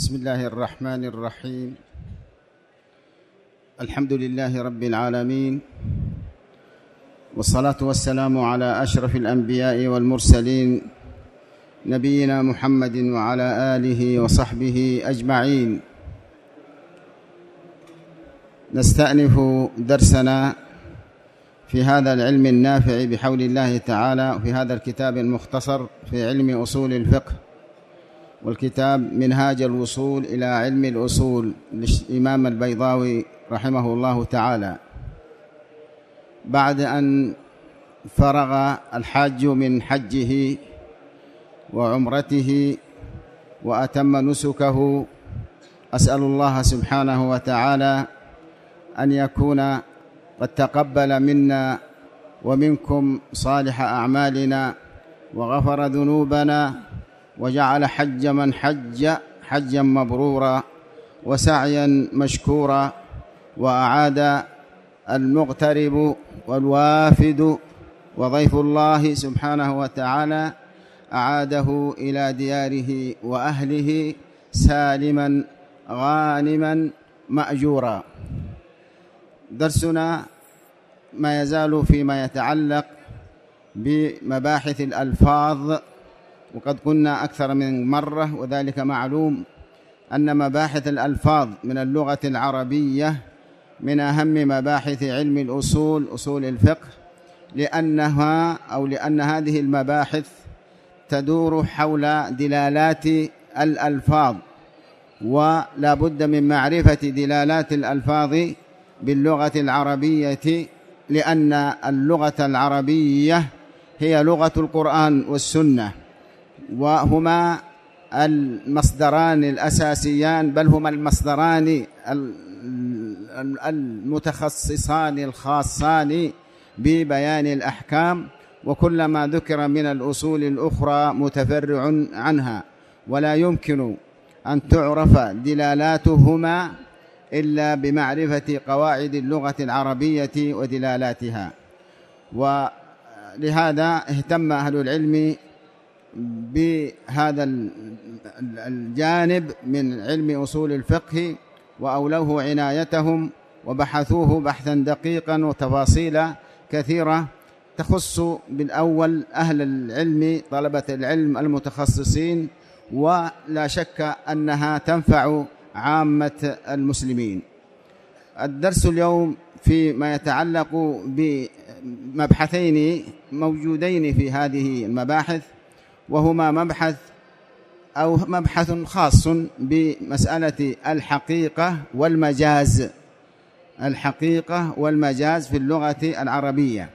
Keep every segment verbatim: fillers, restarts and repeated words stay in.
بسم الله الرحمن الرحيم. الحمد لله رب العالمين، والصلاة والسلام على أشرف الأنبياء والمرسلين نبينا محمد وعلى آله وصحبه أجمعين. نستأنف درسنا في هذا العلم النافع بحول الله تعالى، وفي هذا الكتاب المختصر في علم أصول الفقه، والكتاب منهاج الوصول إلى علم الأصول للإمام البيضاوي رحمه الله تعالى. بعد أن فرغ الحاج من حجه وعمرته وأتم نسكه، أسأل الله سبحانه وتعالى أن يكون قد تقبل منا ومنكم صالح أعمالنا وغفر ذنوبنا، وجعل حج من حج حجا مبرورا وسعيا مشكورا، وأعاد المغترب والوافد وضيف الله سبحانه وتعالى أعاده إلى دياره وأهله سالما غانما مأجورا. درسنا ما يزال فيما يتعلق بمباحث الألفاظ، وقد قلنا أكثر من مرة، وذلك معلوم أن مباحث الألفاظ من اللغة العربية من أهم مباحث علم الأصول، أصول الفقه، لأنها أو لأن هذه المباحث تدور حول دلالات الألفاظ، ولا بد من معرفة دلالات الألفاظ باللغة العربية، لأن اللغة العربية هي لغة القرآن والسنة، وهما المصدران الأساسيان، بل هما المصدران المتخصصان الخاصان ببيان الأحكام، وكلما ذكر من الأصول الأخرى متفرع عنها، ولا يمكن أن تعرف دلالاتهما إلا بمعرفة قواعد اللغة العربية ودلالاتها. ولهذا اهتم أهل العلم بهذا الجانب من علم أصول الفقه، وأولوه عنايتهم، وبحثوه بحثا دقيقا وتفاصيل كثيرة تخص بالأول أهل العلم، طلبة العلم المتخصصين، ولا شك أنها تنفع عامة المسلمين. الدرس اليوم فيما يتعلق بمبحثين موجودين في هذه المباحث، وهما مبحث أو مبحث خاص بمسألة الحقيقة والمجاز، الحقيقة والمجاز في اللغة العربية.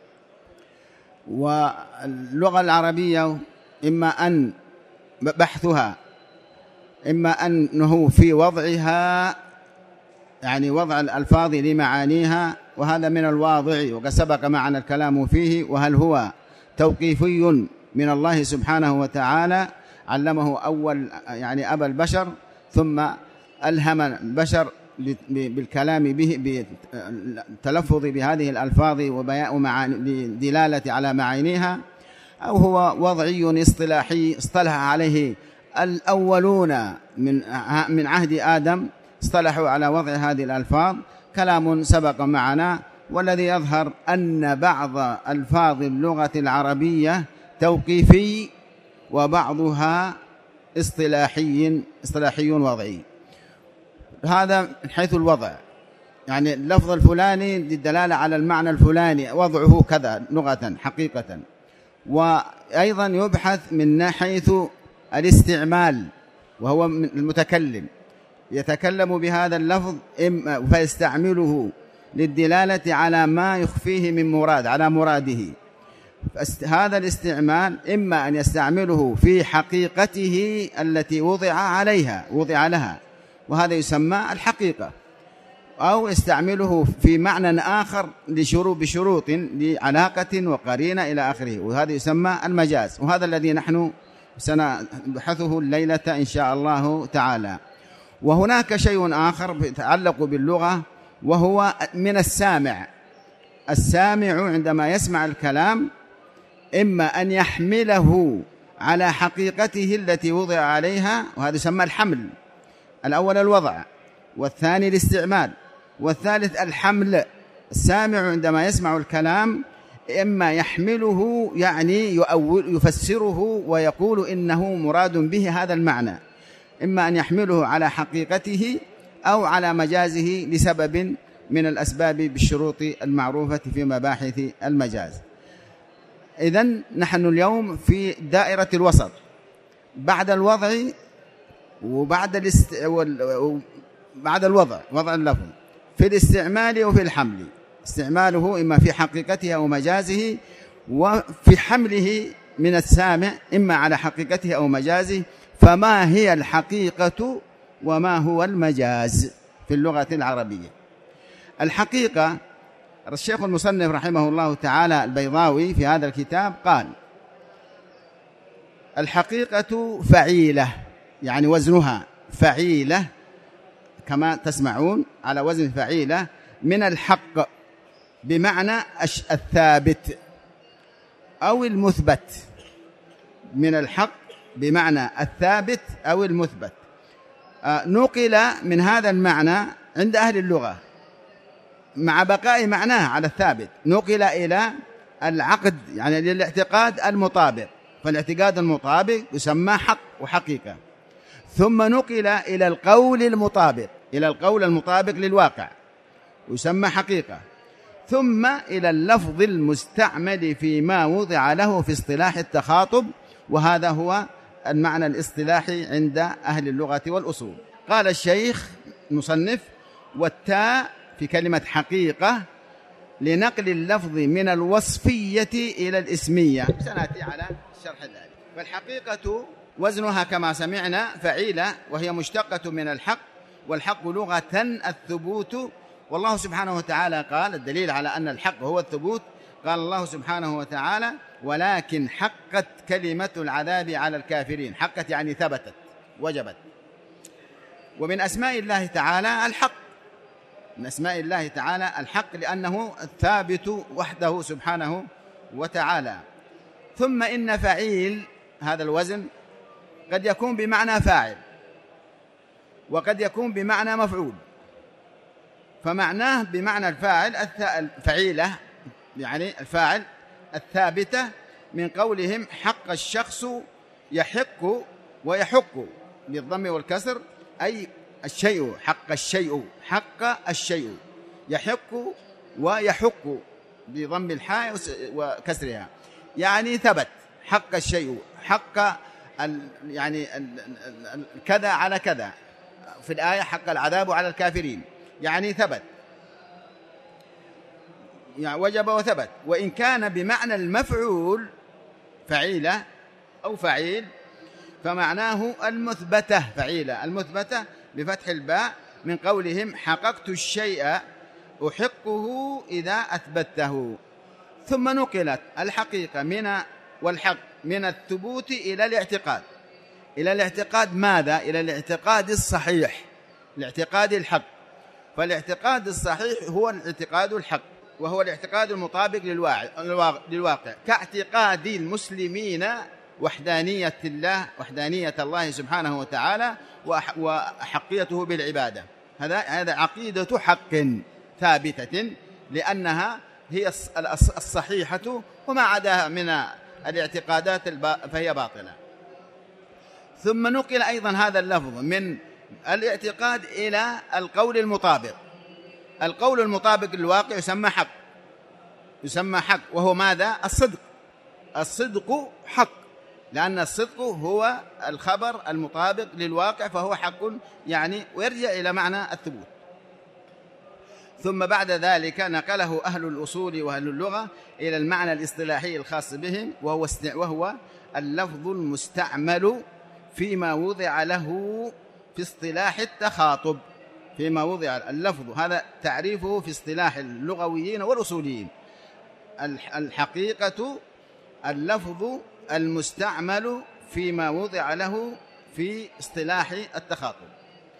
واللغة العربية إما أن بحثها إما أنه في وضعها، يعني وضع الألفاظ لمعانيها، وهذا من الواضع وقد سبق معنا الكلام فيه، وهل هو توقيفي من الله سبحانه وتعالى علمه أول يعني أبا البشر، ثم ألهم البشر بالكلام به، بالتلفظ بهذه الألفاظ ودلالة على معانيها، أو هو وضعي اصطلاحي اصطلح عليه الأولون من من عهد آدم، اصطلحوا على وضع هذه الألفاظ. كلام سبق معنا، والذي يظهر أن بعض ألفاظ اللغة العربية توقيفي، وبعضها اصطلاحي اصطلاحي وضعي. هذا من حيث الوضع، يعني اللفظ الفلاني للدلالة على المعنى الفلاني، وضعه كذا لغة حقيقة. وأيضا يبحث من حيث الاستعمال، وهو المتكلم يتكلم بهذا اللفظ فيستعمله للدلالة على ما يخفيه من مراد، على مراده. هذا الاستعمال إما أن يستعمله في حقيقته التي وضع عليها وضع لها، وهذا يسمى الحقيقة، أو يستعمله في معنى آخر لشروط بشروط لعلاقة وقرينة إلى آخره، وهذا يسمى المجاز، وهذا الذي نحن سنبحثه الليلة إن شاء الله تعالى. وهناك شيء آخر يتعلق باللغة، وهو من السامع. السامع عندما يسمع الكلام إما أن يحمله على حقيقته التي وضع عليها، وهذا يسمى الحمل، الأول الوضع، والثاني الاستعمال، والثالث الحمل. السامع عندما يسمع الكلام إما يحمله يعني يؤول يفسره ويقول إنه مراد به هذا المعنى، إما أن يحمله على حقيقته أو على مجازه لسبب من الأسباب بالشروط المعروفة في مباحث المجاز. إذن نحن اليوم في دائرة الوسط بعد الوضع وبعد الاست... وال... بعد الوضع، وضع اللفظ في الاستعمال وفي الحمل. استعماله إما في حقيقته أو مجازه، وفي حمله من السامع إما على حقيقته أو مجازه. فما هي الحقيقة وما هو المجاز في اللغة العربية؟ الحقيقة، الشيخ المصنف رحمه الله تعالى البيضاوي في هذا الكتاب قال: الحقيقة فعيلة، يعني وزنها فعيلة كما تسمعون على وزن فعيلة، من الحق بمعنى الثابت أو المثبت. من الحق بمعنى الثابت أو المثبت. نقل من هذا المعنى عند أهل اللغة مع بقاء معناه على الثابت، نقل إلى العقد، يعني للاعتقاد المطابق، فالاعتقاد المطابق يسمى حق وحقيقة. ثم نقل إلى القول المطابق، إلى القول المطابق للواقع يسمى حقيقة. ثم إلى اللفظ المستعمل فيما وضع له في اصطلاح التخاطب، وهذا هو المعنى الاصطلاحي عند أهل اللغة والأصول. قال الشيخ المصنف: والتاء في كلمة حقيقة لنقل اللفظ من الوصفية إلى الإسمية، سنأتي على شرح ذلك. فالحقيقة وزنها كما سمعنا فعيلة، وهي مشتقة من الحق، والحق لغة الثبوت. والله سبحانه وتعالى قال، الدليل على أن الحق هو الثبوت، قال الله سبحانه وتعالى: ولكن حقت كلمة العذاب على الكافرين. حقت يعني ثبتت، وجبت. ومن أسماء الله تعالى الحق، من أسماء الله تعالى الحق لأنه الثابت وحده سبحانه وتعالى. ثم إن فعيل هذا الوزن قد يكون بمعنى فاعل، وقد يكون بمعنى مفعول. فمعناه بمعنى الفاعل الفعيلة، يعني الفاعل الثابتة، من قولهم حق الشخص يحق ويحق بالضم والكسر، أي الشيء، حق الشيء، حق الشيء، يحق ويحق بضم الحاء وكسرها، يعني ثبت. حق الشيء، حق ال يعني ال ال كذا على كذا، في الآية حق العذاب على الكافرين، يعني ثبت، يعني وجب وثبت. وإن كان بمعنى المفعول فعيلة أو فعيل، فمعناه المثبتة، فعيلة المثبتة بفتح الباء، من قولهم حققت الشيء أحقه إذا أثبته. ثم نقلت الحقيقة من والحق من الثبوت إلى الاعتقاد. إلى الاعتقاد ماذا؟ إلى الاعتقاد الصحيح، الاعتقاد الحق. فالاعتقاد الصحيح هو الاعتقاد الحق، وهو الاعتقاد المطابق للواقع، كاعتقاد المسلمين وحدانية الله، وحدانية الله سبحانه وتعالى، وحقيته بالعبادة. هذا هذا عقيدة حق ثابتة، لأنها هي الصحيحة، وما عداها من الاعتقادات فهي باطلة. ثم نقل أيضا هذا اللفظ من الاعتقاد إلى القول المطابق. القول المطابق للواقع يسمى حق، يسمى حق، وهو ماذا؟ الصدق. الصدق حق، لأن الصدق هو الخبر المطابق للواقع، فهو حق يعني، ويرجع إلى معنى الثبوت. ثم بعد ذلك نقله أهل الأصول وأهل اللغة إلى المعنى الاصطلاحي الخاص بهم، وهو وهو اللفظ المستعمل فيما وضع له في اصطلاح التخاطب. فيما وضع اللفظ، هذا تعريفه في اصطلاح اللغويين والأصوليين. الحقيقة اللفظ المستعمل فيما وضع له في اصطلاح التخاطب،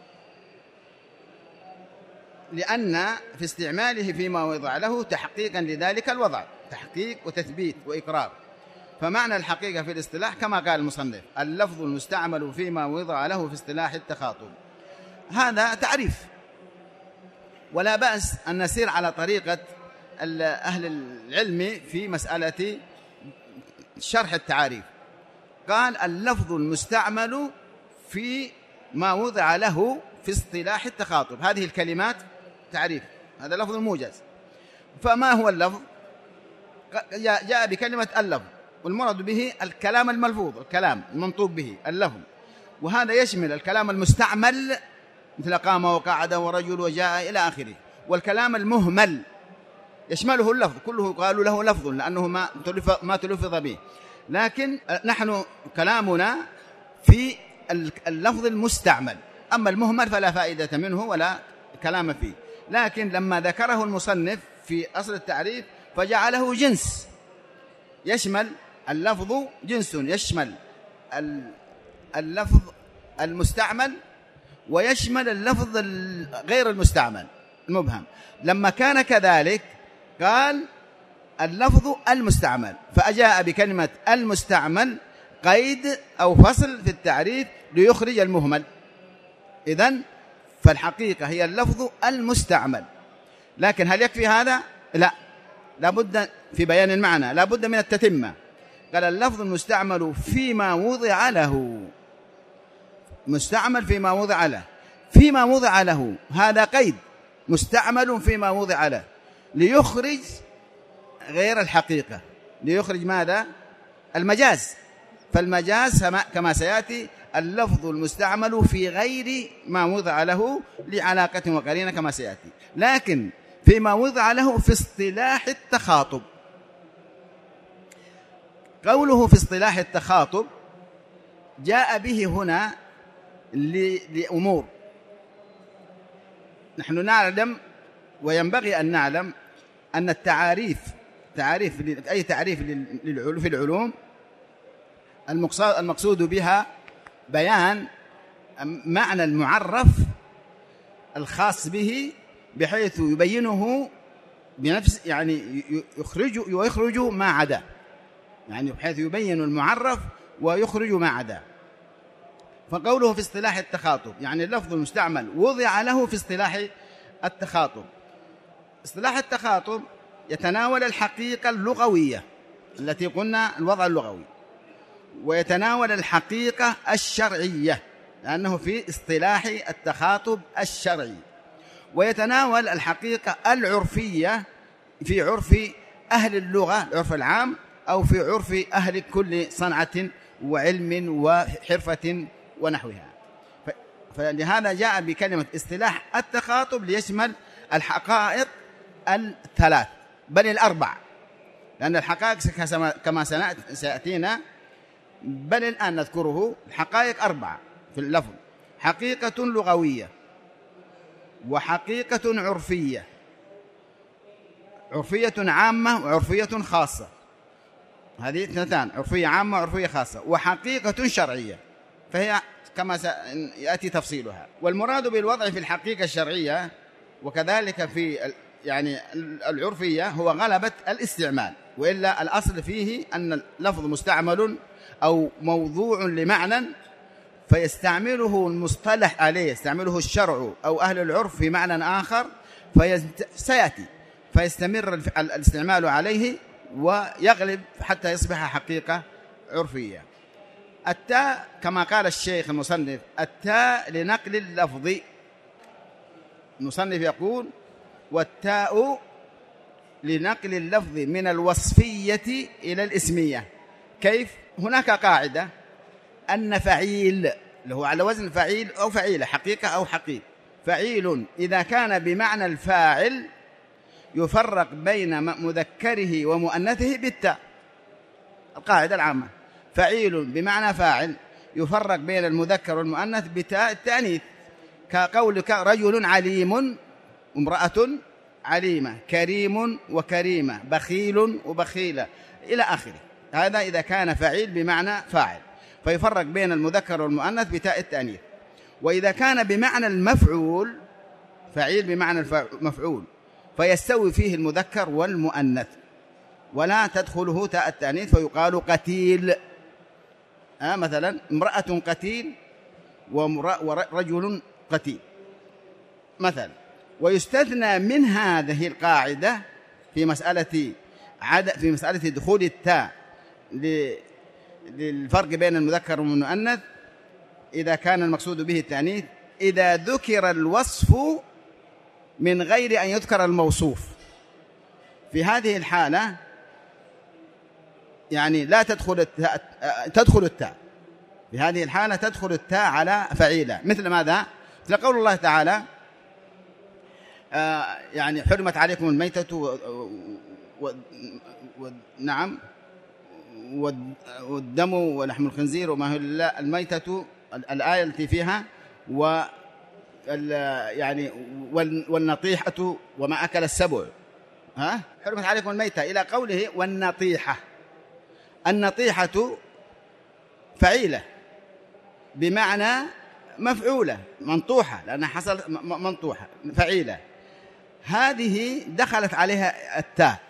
لأن في استعماله فيما وضع له تحقيقا لذلك الوضع، تحقيق وتثبيت وإقرار. فمعنى الحقيقة في الاصطلاح كما قال المصنف: اللفظ المستعمل فيما وضع له في اصطلاح التخاطب. هذا تعريف، ولا بأس أن نسير على طريقة أهل العلم في مسألة شرح التعاريف. قال اللفظ المستعمل في ما وضع له في اصطلاح التخاطب، هذه الكلمات تعريف، هذا لفظ موجز. فما هو اللفظ؟ جاء بكلمة اللفظ، والمراد به الكلام الملفوظ، الكلام المنطوق به اللفظ، وهذا يشمل الكلام المستعمل مثل قام وقعد ورجل وجاء إلى آخره، والكلام المهمل يشمله اللفظ كله، قالوا له لفظ لأنه ما تلفظ, ما تلفظ به، لكن نحن كلامنا في اللفظ المستعمل، أما المهمل فلا فائدة منه ولا كلام فيه. لكن لما ذكره المصنف في أصل التعريف فجعله جنس، يشمل اللفظ جنس، يشمل اللفظ المستعمل ويشمل اللفظ غير المستعمل المبهم. لما كان كذلك قال اللفظ المستعمل، فأجاء بكلمة المستعمل قيد أو فصل في التعريف ليخرج المهمل. إذن فالحقيقة هي اللفظ المستعمل. لكن هل يكفي هذا؟ لا، لابد في بيان المعنى، لابد من التتمة. قال اللفظ المستعمل فيما وضع له، مستعمل فيما وضع له، فيما وضع له هذا قيد، مستعمل فيما وضع له ليخرج غير الحقيقة، ليخرج ماذا؟ المجاز. فالمجاز كما سيأتي اللفظ المستعمل في غير ما وضع له لعلاقة وقرينة كما سيأتي، لكن فيما وضع له في اصطلاح التخاطب. قوله في اصطلاح التخاطب جاء به هنا لأمور نحن نعلم وينبغي أن نعلم أن التعاريف تعريف أي تعريف في العلوم المقصود بها بيان معنى المعرف الخاص به بحيث يبينه بنفس، يعني يخرج ويخرج ما عدا، يعني بحيث يبين المعرف ويخرج ما عدا. فقوله في اصطلاح التخاطب يعني اللفظ المستعمل وضع له في اصطلاح التخاطب. اصطلاح التخاطب يتناول الحقيقة اللغوية التي قلنا الوضع اللغوي، ويتناول الحقيقة الشرعية لأنه في اصطلاح التخاطب الشرعي، ويتناول الحقيقة العرفية في عرف أهل اللغة العرف العام، أو في عرف أهل كل صنعة وعلم وحرفة ونحوها. فلهذا جاء بكلمة اصطلاح التخاطب ليشمل الحقائق الثلاث بل الأربع، لأن الحقائق كما سيأتينا بل الآن نذكره الحقائق أربعة في اللفظ: حقيقة لغوية، وحقيقة عرفية، عرفية عامة وعرفية خاصة، هذه اثنتان، عرفية عامة وعرفية خاصة، وحقيقة شرعية فهي كما سيأتي تفصيلها. والمراد بالوضع في الحقيقة الشرعية وكذلك في يعني العرفية هو غلبة الاستعمال، وإلا الأصل فيه أن اللفظ مستعمل أو موضوع لمعنى فيستعمله المصطلح عليه، يستعمله الشرع أو أهل العرف في معنى آخر فسيأتي فيستمر الاستعمال عليه ويغلب حتى يصبح حقيقة عرفية. التاء كما قال الشيخ المصنف التاء لنقل اللفظ، المصنف يقول والتاء لنقل اللفظ من الوصفية إلى الاسمية. كيف؟ هناك قاعدة أن فعيل اللي هو على وزن فعيل أو فعيلة، حقيقة أو حقيق، فعيل إذا كان بمعنى الفاعل يفرق بين مذكره ومؤنثه بالتاء. القاعدة العامة فعيل بمعنى فاعل يفرق بين المذكر والمؤنث بتاء التأنيث، كقولك رجل عليم امرأة عليمة، كريم وكريمة، بخيل وبخيلة إلى آخره. هذا إذا كان فعيل بمعنى فاعل فيفرق بين المذكر والمؤنث بتاء التأنيث. وإذا كان بمعنى المفعول، فعيل بمعنى المفعول، فيستوي فيه المذكر والمؤنث ولا تدخله تاء التأنيث فيقال قتيل. آه مثلا امرأة قتيل ورجل قتيل، مثلا. ويستثنى من هذه القاعدة في مسألة عد في مسألة دخول التاء للفرق بين المذكر والمؤنث إذا كان المقصود به التأنيث إذا ذكر الوصف من غير أن يذكر الموصوف. في هذه الحالة يعني لا تدخل التاء تدخل التاء في هذه الحالة تدخل التاء على فعيلة. مثل ماذا؟ مثل قول الله تعالى آه يعني حرمت عليكم الميتة و... و... و... نعم والدم ولحم الخنزير وما هو الميتة، الآية التي فيها و يعني والنطيحة وما أكل السبع، ها حرمت عليكم الميتة إلى قوله والنطيحة. النطيحة فعيلة بمعنى مفعولة منطوحة لأنها حصل منطوحة فعيلة، هذه دخلت عليها التاء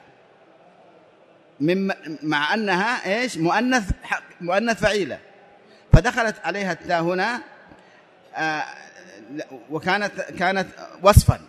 مع أنها إيش مؤنث مؤنث فعيلة، فدخلت عليها التاء هنا آه وكانت كانت وصفا،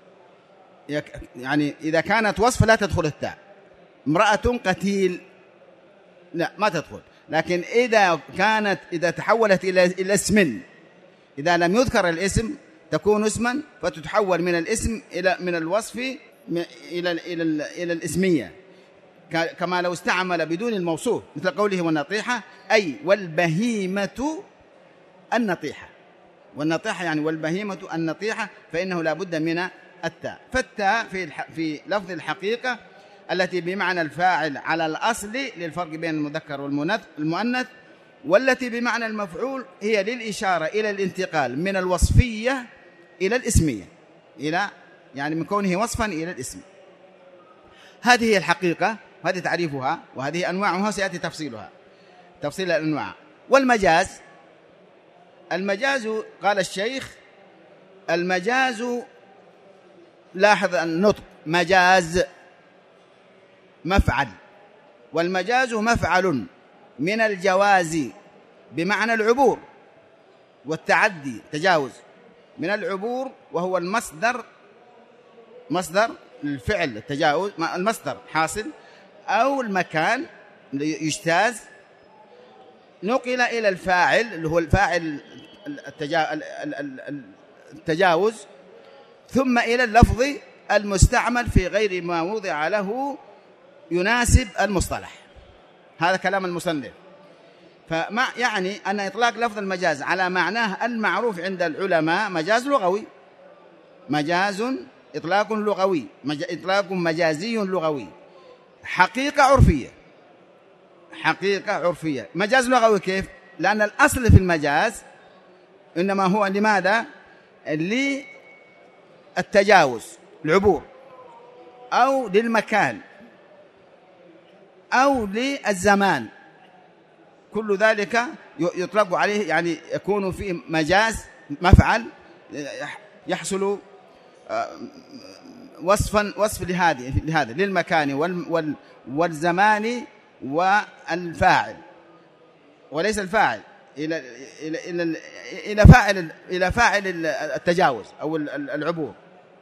يعني إذا كانت وصف لا تدخل التاء. امرأة قتيل لا ما تدخل، لكن إذا كانت إذا تحولت إلى إلى اسم، إذا لم يذكر الاسم تكون اسما فتتحول من الاسم إلى من الوصف إلى إلى إلى الاسمية، كما لو استعمل بدون الموصوف مثل قوله والنطيحة أي والبهيمة النطيحة. والنطيحة يعني والبهيمة النطيحة، فإنه لا بد من التاء. فالتاء في في لفظ الحقيقة التي بمعنى الفاعل على الأصل للفرق بين المذكر والمؤنث، والتي بمعنى المفعول هي للإشارة إلى الانتقال من الوصفية إلى الاسمية، إلى يعني من كونه وصفا إلى الاسم. هذه هي الحقيقة، وهذه تعريفها، وهذه أنواعها سيأتي تفصيلها تفصيل الأنواع. والمجاز، المجاز قال الشيخ المجاز، لاحظ النطق مجاز مفعل، والمجاز مفعل من الجواز بمعنى العبور والتعدي تجاوز، من العبور وهو المصدر مصدر الفعل التجاوز المصدر حاصل أو المكان يجتاز، نقل إلى الفاعل اللي هو الفاعل التجاوز، ثم إلى اللفظ المستعمل في غير ما وضع له يناسب المصطلح. هذا كلام المصنف. فما يعني أن إطلاق لفظ المجاز على معناه المعروف عند العلماء مجاز لغوي، مجاز إطلاق لغوي، إطلاق مجازي لغوي، حقيقة عرفية، حقيقة عرفية. مجاز لغوي كيف؟ لأن الأصل في المجاز إنما هو لماذا؟ للتجاوز العبور، أو للمكان، أو للزمان، كل ذلك يطلق عليه، يعني يكون فيه مجاز مفعل يحصل وصفا وصف لهذه لهذا للمكان والزمان والفاعل، وليس الفاعل إلى إلى إلى إلى فاعل إلى فاعل التجاوز أو العبور.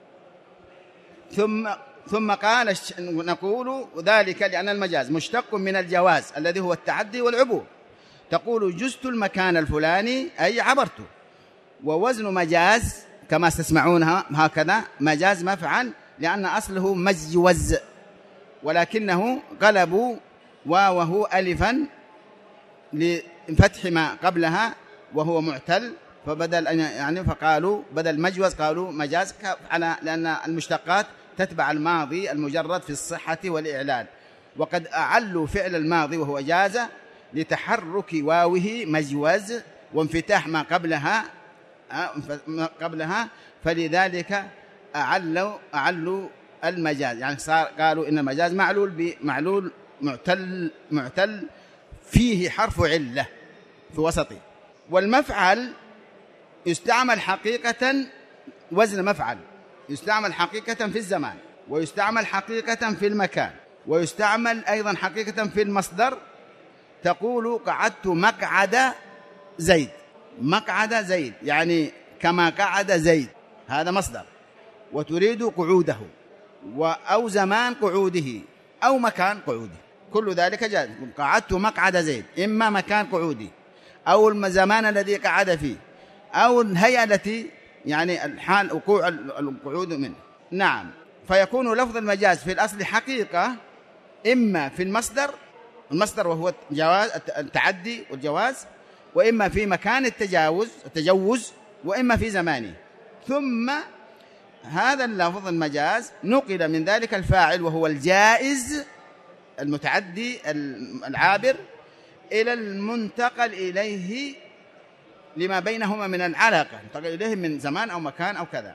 ثم ثم قال نقول ذلك لأن المجاز مشتق من الجواز الذي هو التعدي والعبور. تقول جزت المكان الفلاني أي عبرته، ووزن مجاز كما تسمعونها هكذا مجاز مفعل لأن أصله مجوز، ولكنه قلبوا واوه ألفا لفتح ما قبلها وهو معتل، فبدل أن يعني فقالوا بدل مجوز قالوا مجاز، على لأن المشتقات تتبع الماضي المجرد في الصحة والإعلان. وقد أعلوا فعل الماضي وهو جاز لتحرك واوه مجوز وانفتاح ما قبلها ما قبلها، فلذلك أعلوا أعلوا المجاز، يعني صار قالوا إن المجاز معلول بمعلول معتل معتل فيه حرف علة في وسطه. والمفعل يستعمل حقيقة وزن مفعل، يستعمل حقيقة في الزمان، ويستعمل حقيقة في المكان، ويستعمل أيضا حقيقة في المصدر. تقول قعدت مقعد زيد، مقعد زيد يعني كما قعد زيد، هذا مصدر، وتريد قعوده أو زمان قعوده أو مكان قعوده، كل ذلك جائز. قعدت مقعد زيد، إما مكان قعودي أو الزمان الذي قعد فيه أو الهيئة التي يعني الحال وقوع القعود منه. نعم، فيكون لفظ المجاز في الأصل حقيقة إما في المصدر، المصدر وهو الجواز التعدي والجواز، وإما في مكان التجاوز التجوز، وإما في زمانه. ثم هذا اللفظ المجاز نقل من ذلك الفاعل وهو الجائز المتعدي العابر إلى المنتقل إليه لما بينهما من العلاقة، انتقل إليه من زمان أو مكان أو كذا،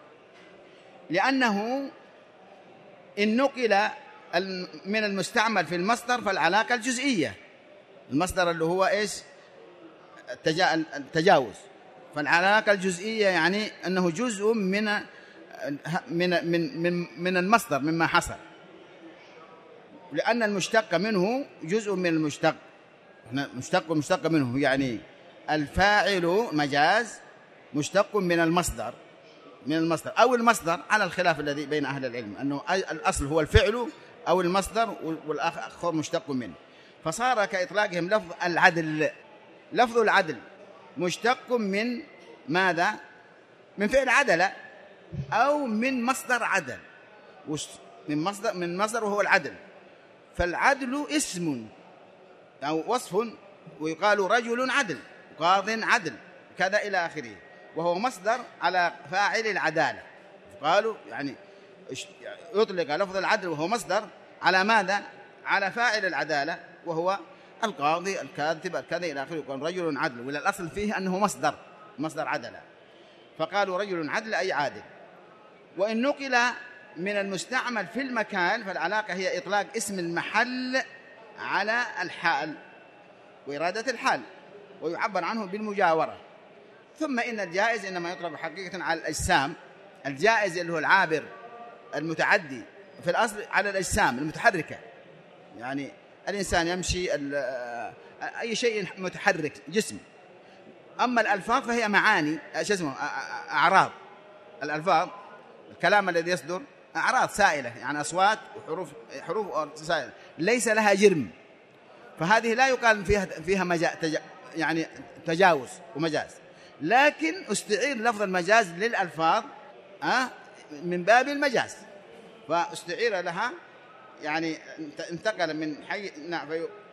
لأنه إن نقل من المستعمل في المصدر فالعلاقة الجزئية، المصدر اللي هو إيش التجاوز، فالعلاقة الجزئية يعني أنه جزء من من من من من المصدر مما حصل، لأن المشتق منه جزء من المشتق، مشتق مشتق منه، يعني الفاعل مجاز مشتق من المصدر من المصدر أو المصدر، على الخلاف الذي بين أهل العلم أنه الأصل هو الفعل أو المصدر والآخر مشتق منه. فصار كإطلاقهم لفظ العدل، لفظ العدل مشتق من ماذا؟ من فعل عدل أو من مصدر عدل، من مصدر من مصدر وهو العدل. فالعدل اسم أو وصف، ويقال رجل عدل، قاض عدل، كذا إلى آخره، وهو مصدر على فاعل العدالة. قالوا يعني يطلق لفظ العدل وهو مصدر على ماذا؟ على فاعل العدالة وهو القاضي الكاتب كذا إلى آخره، يقول رجل عدل، ولا الأصل فيه أنه مصدر مصدر عدلة، فقالوا رجل عدل أي عادل. وإن نقل من المستعمل في المكان فالعلاقة هي إطلاق اسم المحل على الحال وإرادة الحال، ويعبر عنه بالمجاورة. ثم إن الجائز إنما يطلق حقيقة على الأجسام، الجائز اللي هو العابر المتعدي في الأصل على الأجسام المتحركة، يعني الإنسان يمشي أي شيء متحرك جسم. أما الألفاظ فهي معاني شو اسمه أعراض، الألفاظ الكلام الذي يصدر أعراض سائلة، يعني أصوات وحروف حروف سائلة ليس لها جرم، فهذه لا يقال فيها فيها مجا تجا يعني تجاوز ومجاز، لكن استعير لفظ المجاز للألفاظ أه من باب المجاز، فاستعير لها يعني انتقل من حي نعم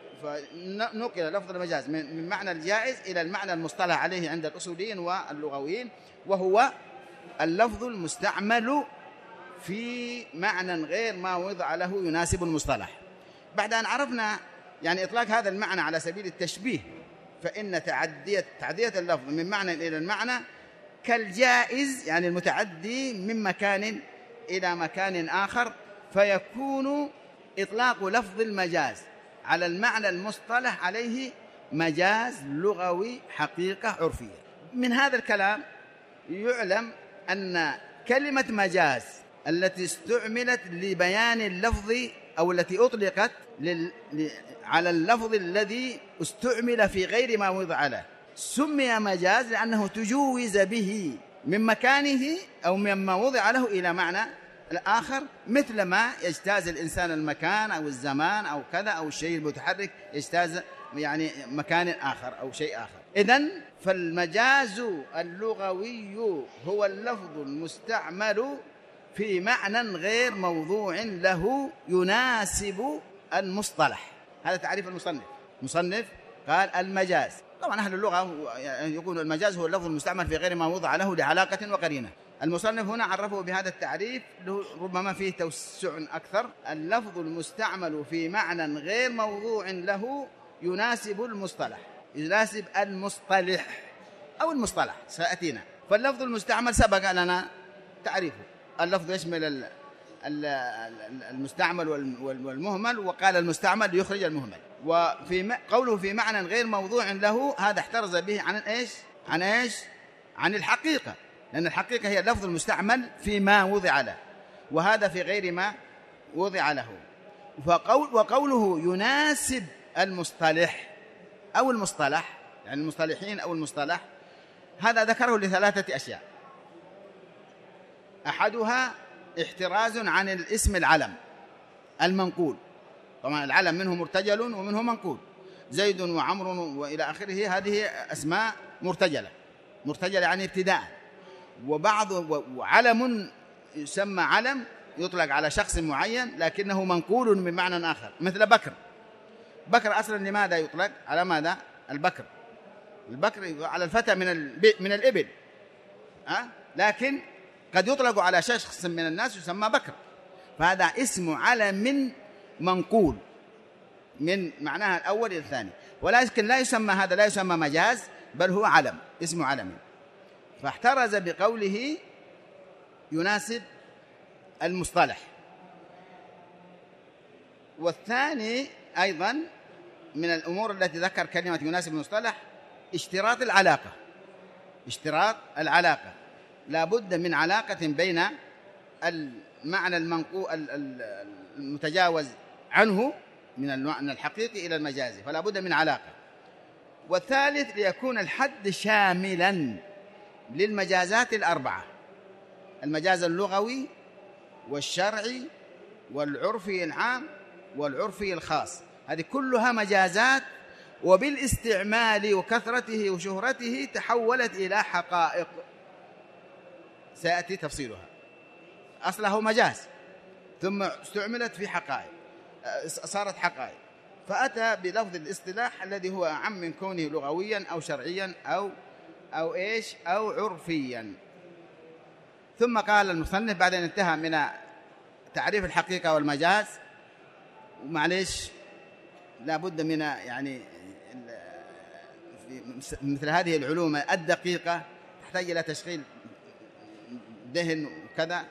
فنقل لفظ المجاز من معنى الجائز إلى المعنى المصطلح عليه عند الأصوليين واللغويين، وهو اللفظ المستعمل في معنى غير ما وضع له يناسب المصطلح. بعد أن عرفنا يعني إطلاق هذا المعنى على سبيل التشبيه، فإن تعدية تعدية اللفظ من معنى إلى المعنى كالجائز، يعني المتعدي من مكان إلى مكان آخر، فيكون إطلاق لفظ المجاز على المعنى المصطلح عليه مجاز لغوي حقيقة عرفية. من هذا الكلام يعلم أن كلمة مجاز التي استعملت لبيان اللفظ أو التي أطلقت لل... على اللفظ الذي استعمل في غير ما وضع له سمي مجاز لأنه تجوز به من مكانه أو مما وضع له إلى معنى الآخر، مثل ما يجتاز الإنسان المكان أو الزمان أو كذا، أو الشيء المتحرك يجتاز يعني مكان آخر أو شيء آخر. إذن فالمجاز اللغوي هو اللفظ المستعمل في معنى غير موضوع له يناسب المصطلح. هذا تعريف المصنف. المصنف قال المجاز، طبعا أهل اللغة يقول المجاز هو اللفظ المستعمل في غير ما وضع له لعلاقة وقرينة. المصنف هنا عرفه بهذا التعريف ربما فيه توسع أكثر، اللفظ المستعمل في معنى غير موضوع له يناسب المصطلح، يناسب المصطلح أو المصطلح سيأتينا. فاللفظ المستعمل سبق لنا تعريفه، اللفظ يشمل المستعمل والمهمل، وقال المستعمل يخرج المهمل. وفي قوله في معنى غير موضوع له هذا احترز به عن إيش؟ عن إيش؟ عن الحقيقة، لأن الحقيقة هي اللفظ المستعمل فيما وضع له، وهذا في غير ما وضع له. فقول وقوله يناسب المصطلح أو المصطلح، يعني المصطلحين أو المصطلح، هذا ذكره لثلاثة أشياء. أحدها احتراز عن الاسم العلم المنقول. طبعا العلم منه مرتجل ومنه منقول، زيد وعمر وإلى آخره، هذه أسماء مرتجلة. مرتجلة يعني ابتداء. وبعض وعلم يسمى علم يطلق على شخص معين لكنه منقول من معنى آخر، مثل بكر. بكر أصلا لماذا يطلق على ماذا؟ البكر البكر على الفتى من من الإبل، أه؟ لكن قد يطلق على شخص من الناس يسمى بكر، فهذا اسم علم منقول من معناها الأول إلى الثاني. ولكن لا يسمى هذا لا يسمى مجاز، بل هو علم، اسم علم. فاحترز بقوله يناسب المصطلح. والثاني أيضا من الأمور التي ذكر كلمة يناسب المصطلح اشتراط العلاقة. اشتراط العلاقة، لا بد من علاقة بين المعنى المنقول المتجاوز عنه من المعنى الحقيقي إلى المجازي، فلا بد من علاقة. والثالث ليكون الحد شاملا للمجازات الأربعة: المجاز اللغوي والشرعي والعرفي العام والعرفي الخاص. هذه كلها مجازات، وبالاستعمال وكثرته وشهرته تحولت إلى حقائق سيأتي تفصيلها. أصله مجاز ثم استعملت في حقائق، صارت حقائق، فأتى بلفظ الاصطلاح الذي هو أعم من كونه لغويا أو شرعيا أو أو إيش أو عرفيا. ثم قال المصنف بعد أن انتهى من تعريف الحقيقة والمجاز، ومعليش لابد من يعني مثل هذه العلوم الدقيقة تحتاج إلى تشغيل ذهن وكذا،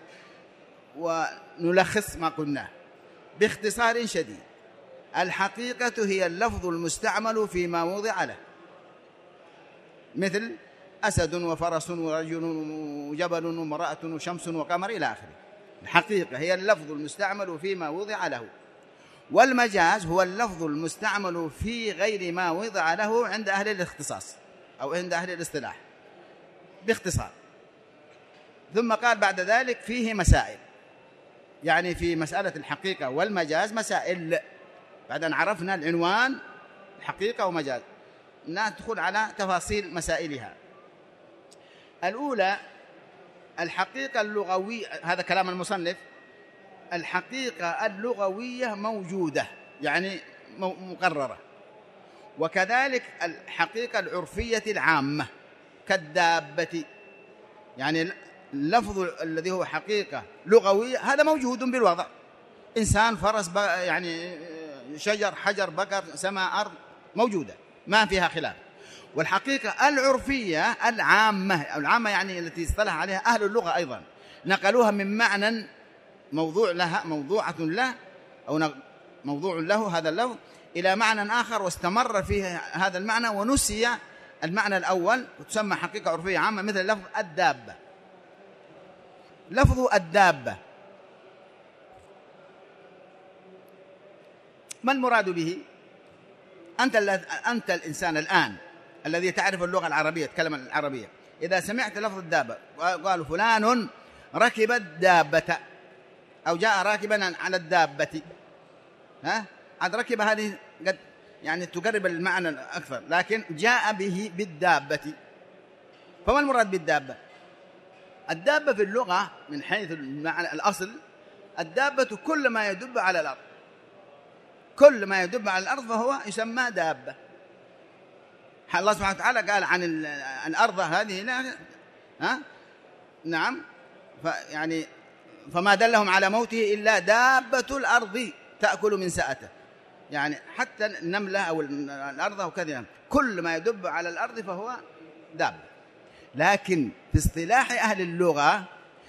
ونلخص ما قلناه باختصار شديد. الحقيقة هي اللفظ المستعمل فيما وضع له، مثل أسد وفرس ورجل وجبل وامرأة وشمس وقمر إلى آخره. الحقيقة هي اللفظ المستعمل فيما وضع له. والمجاز هو اللفظ المستعمل في غير ما وضع له عند أهل الاختصاص أو عند أهل الاصطلاح باختصار. ثم قال بعد ذلك فيه مسائل، يعني في مسألة الحقيقة والمجاز مسائل. بعد أن عرفنا العنوان حقيقة ومجاز ندخل على تفاصيل مسائلها. الأولى الحقيقة اللغوية، هذا كلام المصنف. الحقيقة اللغوية موجودة يعني مقررة، وكذلك الحقيقة العرفية العامة كالدابة، يعني اللفظ الذي هو حقيقة لغوية هذا موجود بالوضع، إنسان فرس يعني شجر حجر بقر سماء أرض موجودة ما فيها خلاف. والحقيقة العرفية العامة، العامة يعني التي اصطلح عليها أهل اللغة أيضا، نقلوها من معنى موضوع لها موضوعة له أو موضوع له هذا اللفظ إلى معنى آخر، واستمر فيه هذا المعنى ونسي المعنى الأول، وتسمى حقيقة عرفية عامة. مثل لفظ الدابة. لفظ الدابة ما المراد به؟ أنت أنت الإنسان الآن الذي تعرف اللغة العربية تكلم العربية، إذا سمعت لفظ الدابة قالوا فلان ركب الدابة أو جاء راكبا على الدابة، ها عاد ركب هذه قد يعني تقرب المعنى أكثر، لكن جاء به بالدابة. فما المراد بالدابة؟ الدابة في اللغة من حيث المعنى الأصل، الدابة كل ما يدب على الأرض، كل ما يدب على الأرض فهو يسمى دابة. الله سبحانه وتعالى قال عن الأرض هذه لا ها نعم فيعني فما دلهم على موته إلا دابة الأرض تأكل من سأته، يعني حتى النملة أو الأرض وكذا كل ما يدب على الأرض فهو دابة. لكن في اصطلاح أهل اللغة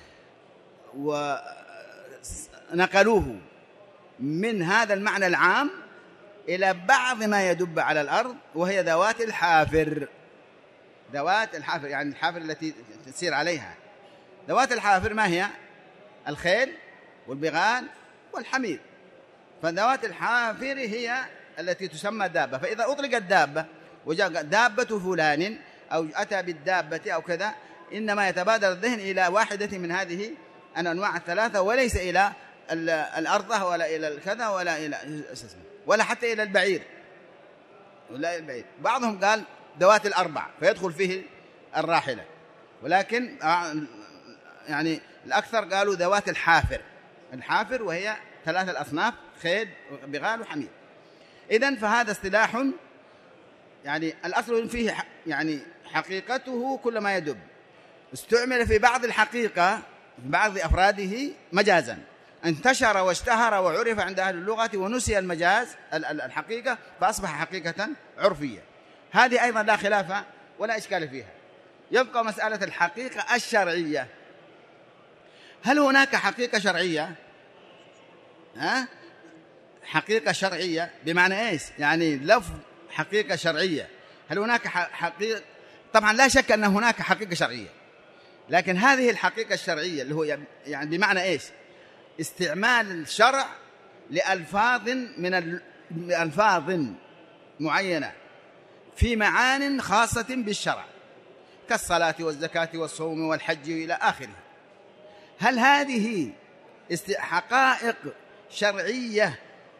ونقلوه من هذا المعنى العام إلى بعض ما يدب على الأرض، وهي ذوات الحافر. ذوات الحافر يعني الحافر التي تسير عليها. ذوات الحافر ما هي؟ الخيل والبغال والحمير. فذوات الحافر هي التي تسمى دابة. فإذا أطلقت دابة وجاء دابة فلان أو أتى بالدابة أو كذا، إنما يتبادر الذهن إلى واحدة من هذه الأنواع الثلاثة، وليس إلى الأرضة ولا إلى الكذا ولا إلى ولا حتى إلى البعير ولا البعير. بعضهم قال ذوات الأربع فيدخل فيه الراحلة، ولكن يعني الأكثر قالوا ذوات الحافر، الحافر وهي ثلاثة الأصناف: خيل بغال وحمير. إذن فهذا اصطلاح يعني الأصل فيه يعني حقيقته كل ما يدب، استعمل في بعض الحقيقة في بعض أفراده مجازا، انتشر واشتهر وعرف عند أهل اللغة ونسي المجاز الحقيقة فأصبح حقيقة عرفية. هذه أيضا لا خلاف ولا إشكال فيها. يبقى مسألة الحقيقة الشرعية. هل هناك حقيقة شرعية؟ ها؟ حقيقة شرعية بمعنى إيش؟ يعني لفظ حقيقة شرعية. هل هناك حقيقة؟ طبعا لا شك أن هناك حقيقة شرعية، لكن هذه الحقيقة الشرعية اللي هو يعني بمعنى إيش؟ استعمال الشرع لألفاظ من ألفاظ معينة في معان خاصة بالشرع كالصلاة والزكاة والصوم والحج إلى آخره. هل هذه حقائق شرعية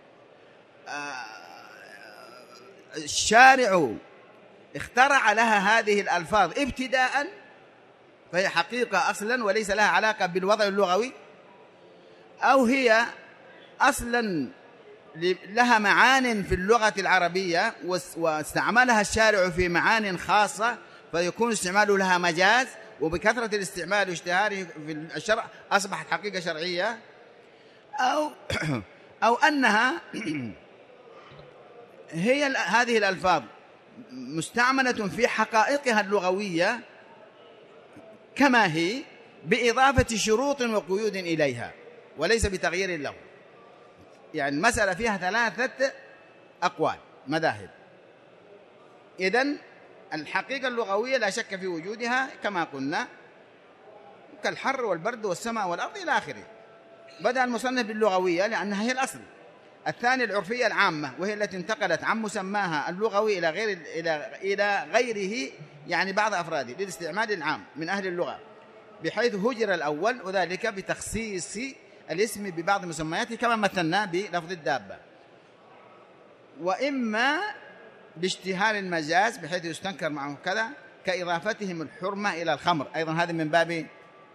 الشارع اخترع لها هذه الألفاظ ابتداءً فهي حقيقة أصلاً وليس لها علاقة بالوضع اللغوي، أو هي أصلاً لها معان في اللغة العربية واستعملها الشارع في معان خاصة فيكون استعماله لها مجاز، وبكثرة الاستعمال واشتهاره في الشرع أصبحت حقيقة شرعية، أو أو أنها هي هذه الألفاظ مستعملة في حقائقها اللغوية كما هي بإضافة شروط وقيود إليها وليس بتغيير له. يعني المسألة فيها ثلاثة أقوال مذاهب. إذن الحقيقة اللغوية لا شك في وجودها كما قلنا كالحر والبرد والسماء والأرض إلى آخره. بدأ المصنف باللغوية لأنها هي الأصل. الثاني العرفية العامة وهي التي انتقلت عن مسماها اللغوي إلى غير إلى إلى غيره، يعني بعض أفراده للاستعمال العام من أهل اللغة، بحيث هجر الأول وذلك بتخصيص الاسم ببعض مسمياته كما مثلنا بلفظ الدابة، وإما باشتهار المجاز بحيث يستنكر معه كذا كإضافتهم الحرمة إلى الخمر. أيضا هذا من باب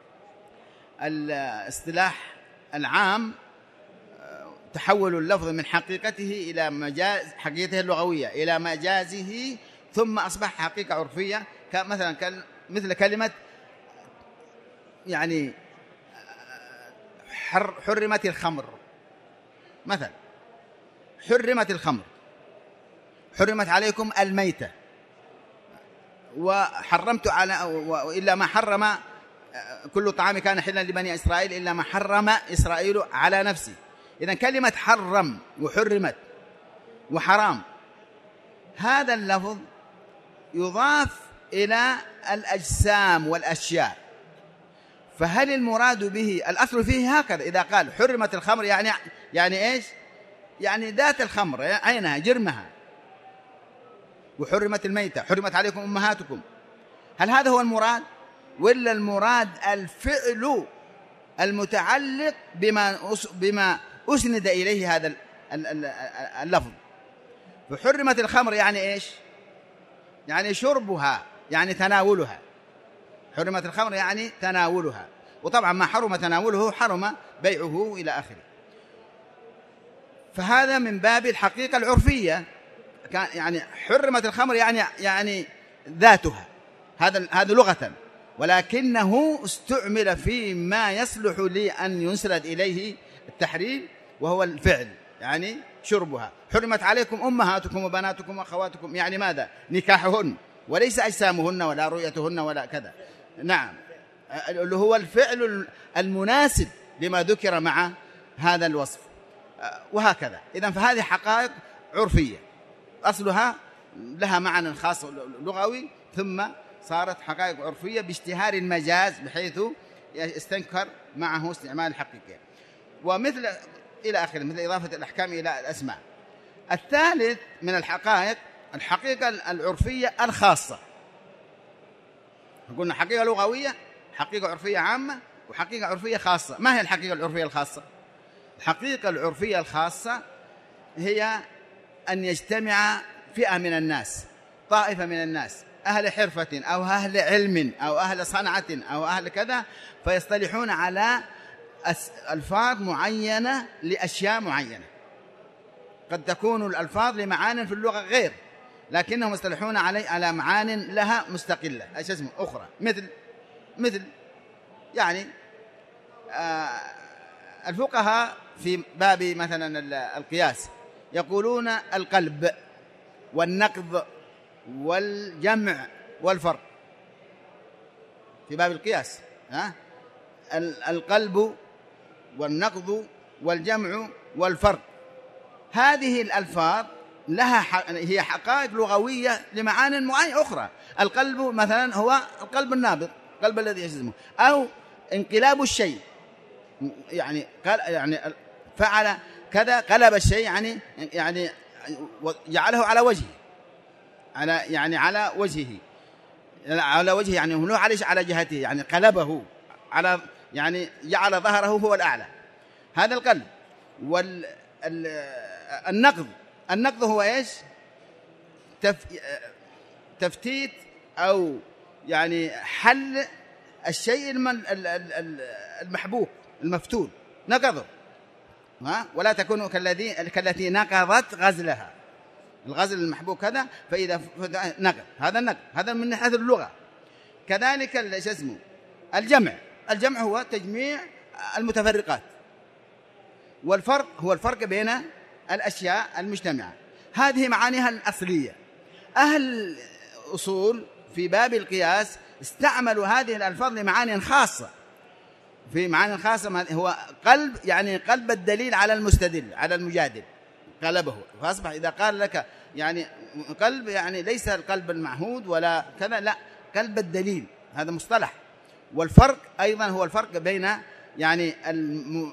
الاصطلاح العام، تحول اللفظ من حقيقته إلى مجاز حقيقته اللغوية إلى مجازه ثم أصبح حقيقة عرفية، مثلا مثل كلمة يعني حرمت الخمر، مثلا حرمت الخمر، حرمت عليكم الميتة، وحرمت على إلا ما حرم كل طعام كان حلا لبني إسرائيل إلا ما حرم إسرائيل على نفسه. إذن كلمة حرم وحرمت وحرام هذا اللفظ يضاف إلى الأجسام والأشياء، فهل المراد به الأصل فيه هكذا؟ إذا قال حرمت الخمر يعني يعني إيش؟ يعني ذات الخمر عينها جرمها، وحرمت الميتة حرمت عليكم أمهاتكم. هل هذا هو المراد؟ ولا المراد الفعل المتعلق بما بما أسند إليه هذا اللفظ؟ فحرمت الخمر يعني إيش؟ يعني شربها، يعني تناولها. حرمت الخمر يعني تناولها، وطبعا ما حرم تناوله حرم بيعه إلى آخره. فهذا من باب الحقيقة العرفية، كان يعني حرمت الخمر يعني يعني ذاتها، هذا هذا لغة، ولكنه استعمل فيما يصلح لأن ينسرد إليه التحريم وهو الفعل، يعني شربها. حرمت عليكم أمهاتكم وبناتكم وأخواتكم، يعني ماذا؟ نكاحهن، وليس أجسامهن ولا رؤيتهن ولا كذا. نعم، اللي هو الفعل المناسب لما ذكر مع هذا الوصف، وهكذا. إذن فهذه حقائق عرفية أصلها لها معنى خاص لغوي، ثم صارت حقائق عرفية باشتهار المجاز بحيث يستنكر معه استعمال الحقيقة، ومثل إلى آخره، مثل إضافة الأحكام إلى الأسماء. الثالث من الحقائق الحقيقة العرفية الخاصة. قلنا حقيقة لغوية، حقيقة عرفية عامة، وحقيقة عرفية خاصة. ما هي الحقيقة العرفية الخاصة؟ الحقيقة العرفية الخاصة هي أن يجتمع فئة من الناس، طائفة من الناس، أهل حرفة أو أهل علم أو أهل صنعة أو أهل كذا، فيصطلحون على ألفاظ معينة لأشياء معينة. قد تكون الألفاظ لمعان في اللغة غير، لكنهم يصطلحون علي على معان لها مستقلة ايش اسمه أخرى. مثل مثل يعني آه الفقهاء في باب مثلا القياس يقولون القلب والنقض والجمع والفرق في باب القياس. ها؟ القلب والنقض والجمع والفرق، هذه الألفاظ لها هي حقائق لغوية لمعان معينة أخرى. القلب مثلا هو القلب النابض، القلب الذي يجزمه، أو انقلاب الشيء، يعني قال يعني فعل كذا قلب الشيء، يعني يعني جعله على وجهه، على يعني على وجهه على وجهه يعني هو عليه على جهته، يعني قلبه على يعني جعل ظهره هو الأعلى، هذا القلب. والنقض النقض هو ايش؟ تف... تفتيت أو يعني حل الشيء المحبوك المفتول، نقضه. ها؟ ولا تكونوا كالذي كالتي نقضت غزلها، الغزل المحبوك هذا، فإذا نقض، هذا النقض، هذا من ناحية اللغة. كذلك ايش اسمه الجمع، الجمع هو تجميع المتفرقات، والفرق هو الفرق بين الأشياء المجتمعة. هذه معانيها الأصلية. أهل أصول في باب القياس استعملوا هذه الألفاظ لمعاني خاصة، في معاني خاصة هو قلب، يعني قلب الدليل على المستدل على المجادل، قلبه، فأصبح إذا قال لك يعني قلب يعني ليس القلب المعهود ولا كذا، لا، قلب الدليل، هذا مصطلح. والفرق أيضا هو الفرق بين يعني الم...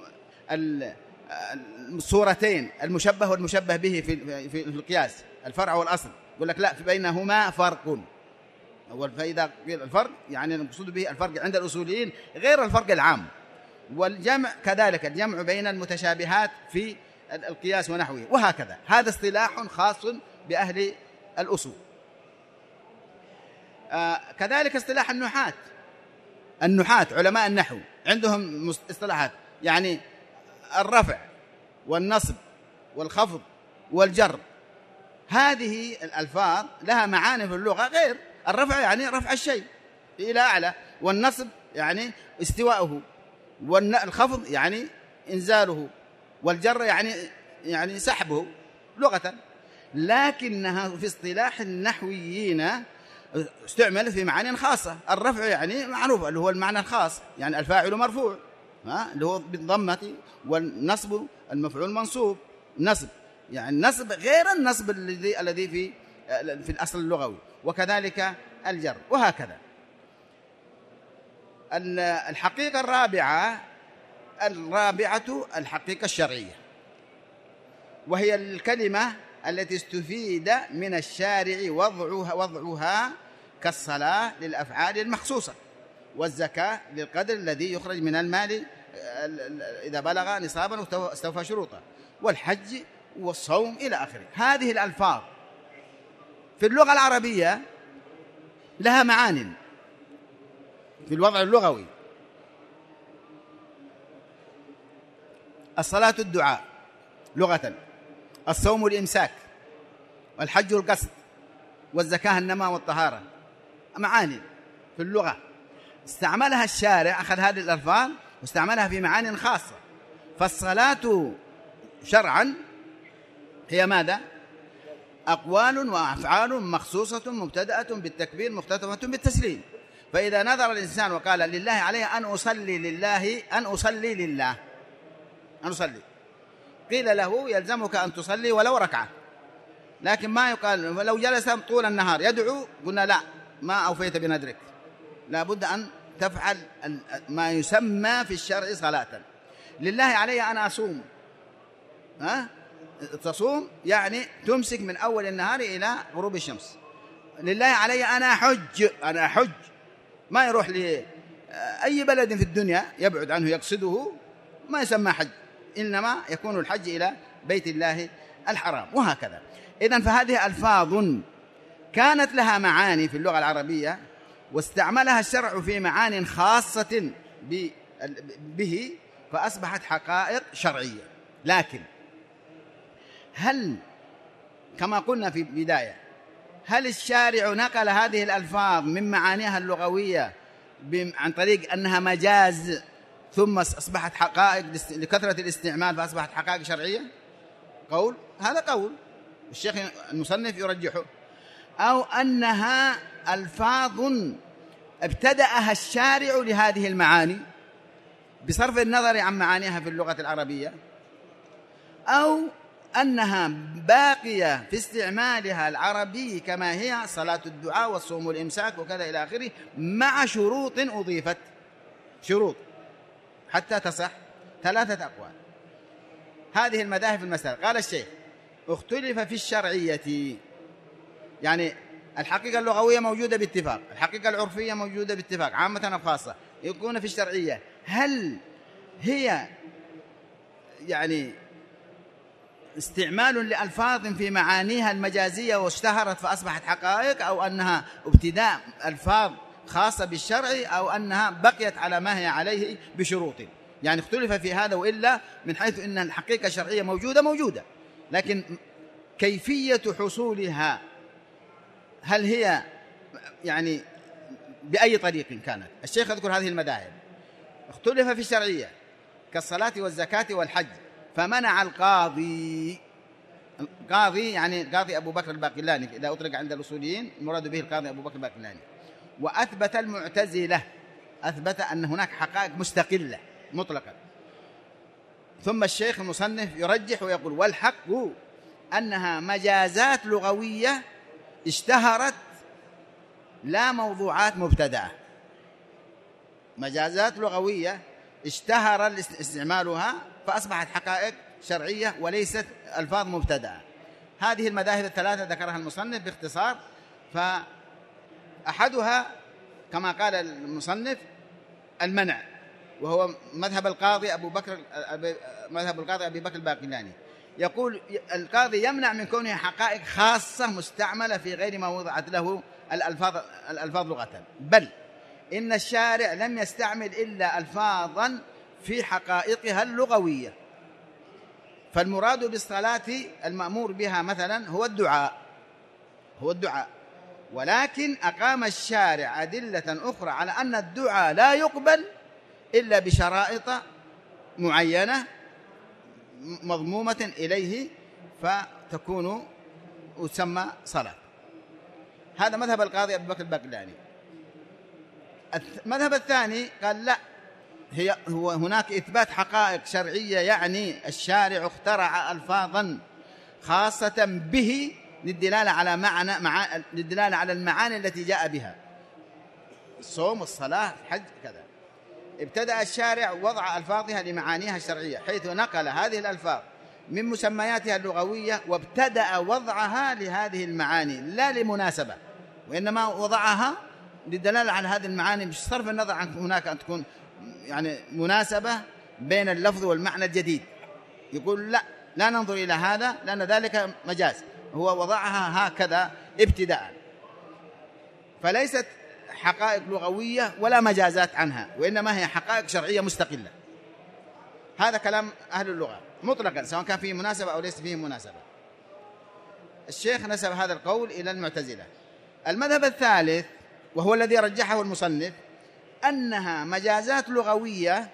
الصورتين، المشبه والمشبه به في في القياس، الفرع والأصل، يقول لك لا، بينهما فرق. فإذا قيل الفرق يعني المقصود به الفرق عند الأصوليين غير الفرق العام. والجمع كذلك، الجمع بين المتشابهات في القياس ونحوه، وهكذا. هذا اصطلاح خاص بأهل الأصول. آه كذلك اصطلاح النحاة، النحاة علماء النحو عندهم اصطلاحات، يعني الرفع والنصب والخفض والجر، هذه الألفاظ لها معاني في اللغة غير. الرفع يعني رفع الشيء إلى أعلى، والنصب يعني استواؤه، والخفض يعني إنزاله، والجر يعني يعني سحبه لغة. لكنها في اصطلاح النحويين استعمل في معاني خاصة. الرفع يعني معروف اللي هو المعنى الخاص، يعني الفاعل مرفوع، ها اللي هو بالضمة، والنصب المفعول منصوب. نصب يعني النصب غير النصب الذي الذي في في الأصل اللغوي، وكذلك الجر، وهكذا. الحقيقة الرابعة الرابعة الحقيقة الشرعية، وهي الكلمة التي استفيد من الشارع وضعها وضعها كالصلاة للأفعال المخصوصة، والزكاة للقدر الذي يخرج من المال إذا بلغ نصابا واستوفى شروطه، والحج والصوم إلى آخره. هذه الألفاظ في اللغة العربية لها معان في الوضع اللغوي. الصلاة الدعاء لغة، الصوم الإمساك، والحج القصد، والزكاة النماء والطهارة، معاني في اللغة استعملها الشارع، أخذ هذه الألفاظ واستعملها في معاني خاصة. فالصلاة شرعا هي ماذا؟ أقوال وأفعال مخصوصة مبتدأة بالتكبير مختتمة بالتسليم. فإذا نظر الإنسان وقال لله علي أن أصلي لله أن أصلي لله أن أصلي، قيل له يلزمك أن تصلي ولو ركعة، لكن ما يقال لو جلس طول النهار يدعو، قلنا لا، ما أوفيت بنذرك، لا بد أن تفعل ما يسمى في الشرع صلاة. لله علي أن أصوم، ها؟ تصوم يعني تمسك من أول النهار إلى غروب الشمس. لله علي أنا أحج، أنا أحج، ما يروح أي بلد في الدنيا يبعد عنه يقصده ما يسمى حج، إنما يكون الحج إلى بيت الله الحرام، وهكذا. إذن فهذه ألفاظ كانت لها معاني في اللغة العربية واستعملها الشرع في معان خاصة به فأصبحت حقائق شرعية. لكن هل كما قلنا في البداية هل الشارع نقل هذه الألفاظ من معانيها اللغوية عن طريق أنها مجاز ثم أصبحت حقائق لكثرة الاستعمال فأصبحت حقائق شرعية؟ قول هذا قول الشيخ المصنف يرجحه، أو أنها ألفاظ ابتدأها الشارع لهذه المعاني بصرف النظر عن معانيها في اللغة العربية، أو أنها باقية في استعمالها العربي كما هي صلاة الدعاء والصوم والإمساك وكذا إلى آخره، مع شروط أضيفت، شروط حتى تصح. ثلاثة أقوال هذه المذاهب في المسألة. قال الشيخ اختلف في الشرعية، يعني الحقيقة اللغوية موجودة باتفاق، الحقيقة العرفية موجودة باتفاق عامة أو خاصة، يكون في الشرعية هل هي يعني استعمال لألفاظ في معانيها المجازية واشتهرت فأصبحت حقائق، أو أنها ابتداء ألفاظ خاصة بالشرع، أو أنها بقيت على ما هي عليه بشروط. يعني اختلف في هذا، وإلا من حيث أن الحقيقة الشرعية موجودة موجودة، لكن كيفية حصولها هل هي يعني بأي طريق كانت. الشيخ يذكر هذه المذاهب. اختلف في الشرعية كالصلاة والزكاة والحج، فمنع القاضي، القاضي يعني القاضي أبو بكر الباقلاني إذا أطلق عند الأصوليين المراد به القاضي أبو بكر الباقلاني، وأثبت المعتزلة، أثبت أن هناك حقائق مستقلة مطلقة. ثم الشيخ المصنف يرجح ويقول والحق أنها مجازات لغوية اشتهرت لا موضوعات مبتدعة، مجازات لغوية اشتهر استعمالها فأصبحت حقائق شرعية وليست ألفاظ مبتدعة. هذه المذاهب الثلاثة ذكرها المصنف باختصار، فأحدها كما قال المصنف المنع، وهو مذهب القاضي أبو بكر مذهب القاضي أبي بكر الباقلاني، يقول القاضي يمنع من كونها حقائق خاصة مستعملة في غير ما وضعت له الألفاظ الألفاظ لغة، بل إن الشارع لم يستعمل إلا ألفاظا في حقائقها اللغوية. فالمراد بالصلاة المأمور بها مثلا هو الدعاء، هو الدعاء، ولكن أقام الشارع أدلة أخرى على أن الدعاء لا يقبل إلا بشرائط معينة مضمومة إليه فتكون تسمى صلاة. هذا مذهب القاضي أبو بكر الباقلاني. المذهب الثاني قال لا، هي هو هناك إثبات حقائق شرعية، يعني الشارع اخترع ألفاظا خاصة به للدلالة على معنى مع للدلالة على المعاني التي جاء بها، الصوم والصلاة الحج كذا. ابتدأ الشارع وضع ألفاظها لمعانيها الشرعية، حيث نقل هذه الألفاظ من مسمياتها اللغوية وابتدأ وضعها لهذه المعاني لا لمناسبة، وإنما وضعها للدلالة على هذه المعاني بصرف النظر عن هناك أن تكون يعني مناسبة بين اللفظ والمعنى الجديد. يقول لا لا ننظر إلى هذا لأن ذلك مجاز، هو وضعها هكذا ابتداء، فليست حقائق لغوية ولا مجازات عنها، وإنما هي حقائق شرعية مستقلة. هذا كلام أهل اللغة مطلقا سواء كان فيه مناسبة أو ليس فيه مناسبة. الشيخ نسب هذا القول إلى المعتزلة. المذهب الثالث وهو الذي رجحه المصنف أنها مجازات لغوية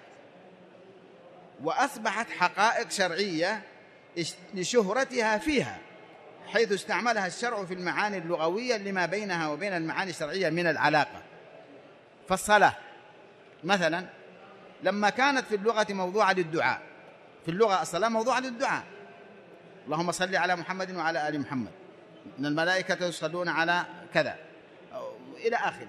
وأصبحت حقائق شرعية لشهرتها فيها، حيث استعملها الشرع في المعاني اللغوية لما بينها وبين المعاني الشرعية من العلاقة. فالصلاة مثلا لما كانت في اللغة موضوعة للدعاء، في اللغة الصلاة موضوعة للدعاء، اللهم صل على محمد وعلى آل محمد، إن الملائكة يصلون على كذا إلى آخره،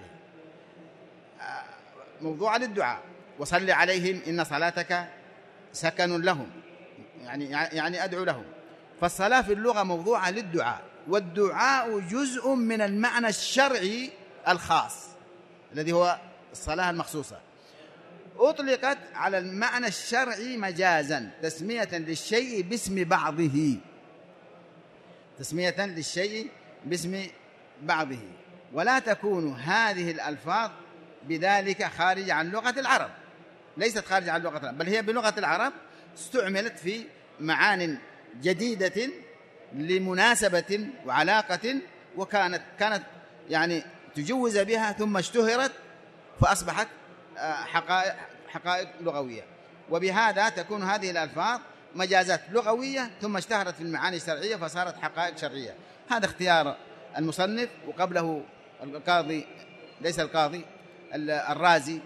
موضوعة للدعاء، وصل عليهم إن صلاتك سكن لهم، يعني يعني أدعو لهم. فالصلاة في اللغة موضوعة للدعاء، والدعاء جزء من المعنى الشرعي الخاص الذي هو الصلاة المخصوصة. أطلقت على المعنى الشرعي مجازا تسمية للشيء باسم بعضه، تسمية للشيء باسم بعضه، ولا تكون هذه الألفاظ بذلك خارج عن لغة العرب، ليست خارج عن لغة العرب، بل هي بلغة العرب استعملت في معان جديدة لمناسبة وعلاقة، وكانت كانت يعني تجوز بها ثم اشتهرت فأصبحت حقائق حقائق لغوية، وبهذا تكون هذه الألفاظ مجازات لغوية ثم اشتهرت في المعاني الشرعية فصارت حقائق شرعية. هذا اختيار المصنف، وقبله القاضي ليس القاضي الرازي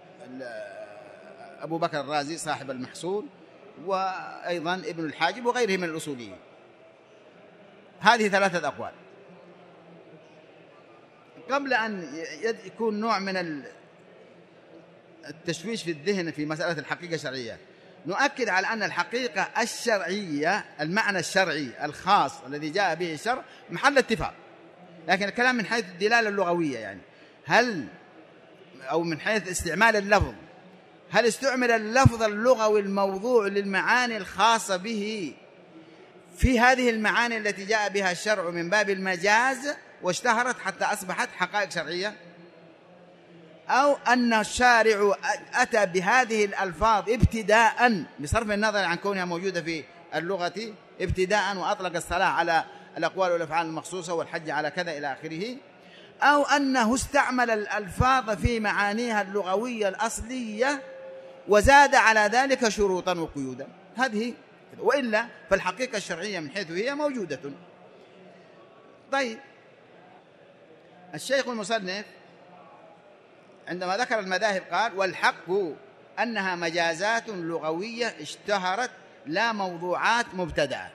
أبو بكر الرازي صاحب المحصول، وأيضا ابن الحاجب وغيره من الأصوليين. هذه ثلاثة أقوال. قبل أن يكون نوع من التشويش في الذهن في مسألة الحقيقة الشرعية، نؤكد على أن الحقيقة الشرعية المعنى الشرعي الخاص الذي جاء به الشرع محل اتفاق، لكن الكلام من حيث الدلالة اللغوية، يعني هل أو من حيث استعمال اللفظ، هل استعمل اللفظ اللغوي الموضوع للمعاني الخاصة به في هذه المعاني التي جاء بها الشرع من باب المجاز واشتهرت حتى أصبحت حقائق شرعية، أو أن الشارع أتى بهذه الألفاظ ابتداء بصرف النظر عن كونها موجودة في اللغة ابتداء، وأطلق الصلاة على الأقوال والأفعال المخصوصة والحج على كذا إلى آخره، أو أنه استعمل الألفاظ في معانيها اللغوية الأصلية وزاد على ذلك شروطا وقيودا. هذه، وإلا فالحقيقة الشرعية من حيث هي موجودة. طيب، الشيخ المصنف عندما ذكر المذاهب قال: والحق أنها مجازات لغوية اشتهرت لا موضوعات مبتدعة.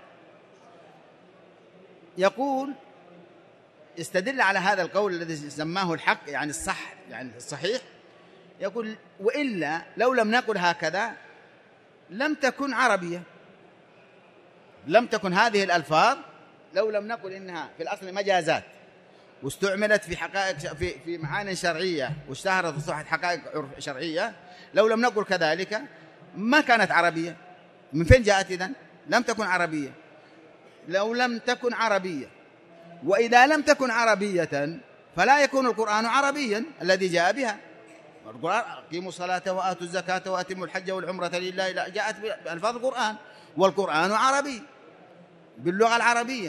يقول استدل على هذا القول الذي سماه الحق، يعني الصح، يعني الصحيح. يقول: وإلا لو لم نقل هكذا لم تكن عربية، لم تكن هذه الألفاظ، لو لم نقل إنها في الأصل مجازات واستعملت في حقائق في في معاني شرعية واشتهرت وصبحت حقائق شرعية، لو لم نقل كذلك ما كانت عربية. من فين جاءت إذن؟ لم تكن عربية. لو لم تكن عربية، وإذا لم تكن عربية فلا يكون القرآن عربيا الذي جاء بها. القرآن: أقيموا الصلاة وآتوا الزكاة وأتموا الحج والعمرة لله، جاءت بألفاظ القرآن، والقرآن عربي باللغة العربية.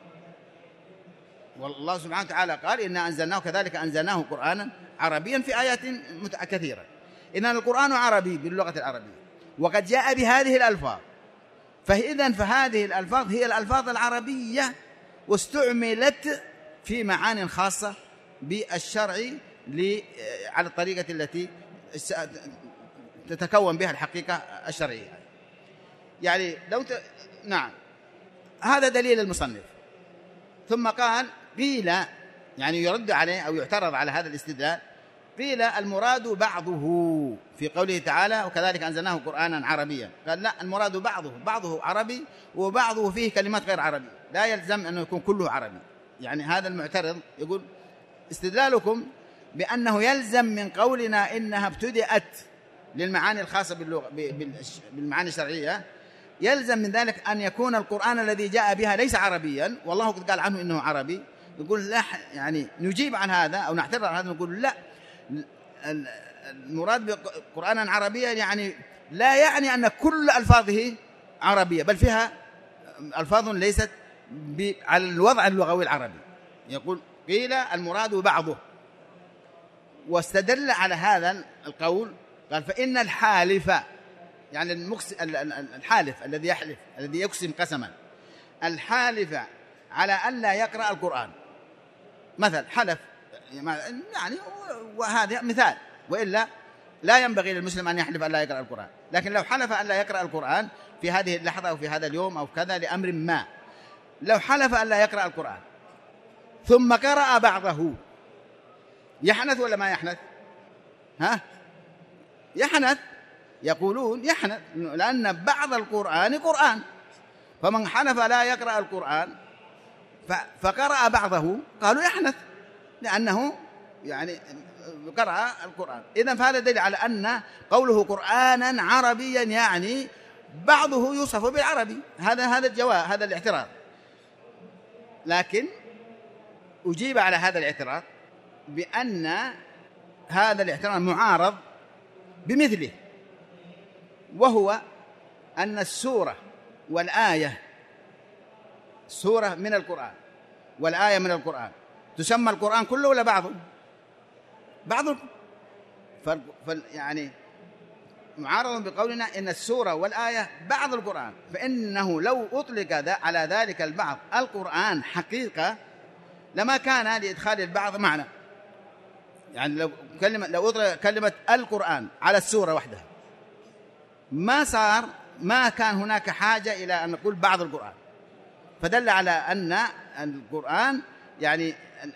والله سبحانه وتعالى قال: إنا أنزلناه كذلك أنزلناه قرآنا عربيا في آيات كثيرة. إن القرآن عربي باللغة العربية وقد جاء بهذه الألفاظ، فإذن فهذه الألفاظ هي الألفاظ العربية واستعملت في معان خاصة بالشرع على الطريقة التي تتكون بها الحقيقة الشرعية. يعني لو ت... نعم، هذا دليل المصنف. ثم قال: قيل، يعني يرد عليه أو يعترض على هذا الاستدلال، قيل المراد بعضه في قوله تعالى: وكذلك أنزلناه قرآنا عربيا. قال: لا، المراد بعضه، بعضه عربي وبعضه فيه كلمات غير عربية، لا يلزم أنه يكون كله عربي. يعني هذا المعترض يقول: استدلالكم بأنه يلزم من قولنا إنها ابتدأت للمعاني الخاصة باللغة بالمعاني الشرعية، يلزم من ذلك أن يكون القرآن الذي جاء بها ليس عربيا، والله قد قال عنه إنه عربي. يقول: لا، يعني نجيب عن هذا أو نعترض عن هذا، نقول: لا، المراد بقرآنا عربيا يعني لا يعني أن كل ألفاظه عربية، بل فيها ألفاظ ليست على الوضع اللغوي العربي. يقول: قيل المراد بعضه. واستدل على هذا القول قال: فإن الحالف، يعني الحالف الذي يحلف، الذي يقسم قسما، الحالف على أن لا يقرأ القرآن، مثل حلف، يعني وهذا مثال، وإلا لا ينبغي للمسلم أن يحلف أن لا يقرأ القرآن. لكن لو حلف أن لا يقرأ القرآن في هذه اللحظة أو في هذا اليوم أو كذا لأمر ما، لو حلف أن لا يقرأ القرآن ثم قرأ بعضه، يحنث ولا ما يحنث؟ ها؟ يحنث. يقولون يحنث، لأن بعض القرآن قرآن، فمن حلف لا يقرأ القرآن فقرأ بعضه قالوا يحنث، لأنه يعني قرأ القرآن. إذن فهذا دليل على أن قوله قرآنا عربيا يعني بعضه يوصف بالعربي. هذا هذا الجواب، هذا الاعتراض. لكن أجيب على هذا الاعتراض بأن هذا الاعتراض معارض بمثله، وهو أن السورة والآية، سورة من القرآن والآية من القرآن تسمى القرآن كله ولا بعضه؟ بعضه. فال يعني معارض بقولنا إن السورة والآية بعض القرآن، فإنه لو أطلق على ذلك البعض القرآن حقيقة لما كان لإدخال البعض معنى. يعني لو كلمة لو أطلق كلمة القرآن على السورة وحدها ما صار ما كان هناك حاجة إلى أن نقول بعض القرآن، فدل على أن القرآن يعني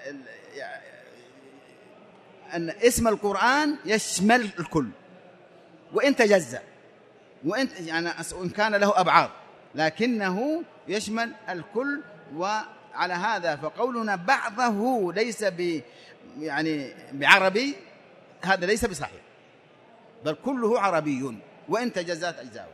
أن اسم القرآن يشمل الكل وإن تجزأ، وإن يعني وإن كان له أبعاد لكنه يشمل الكل. وعلى هذا فقولنا بعضه ليس ب يعني بعربي هذا ليس بصحيح، بل كله عربي وإن تجزأت أجزاؤه.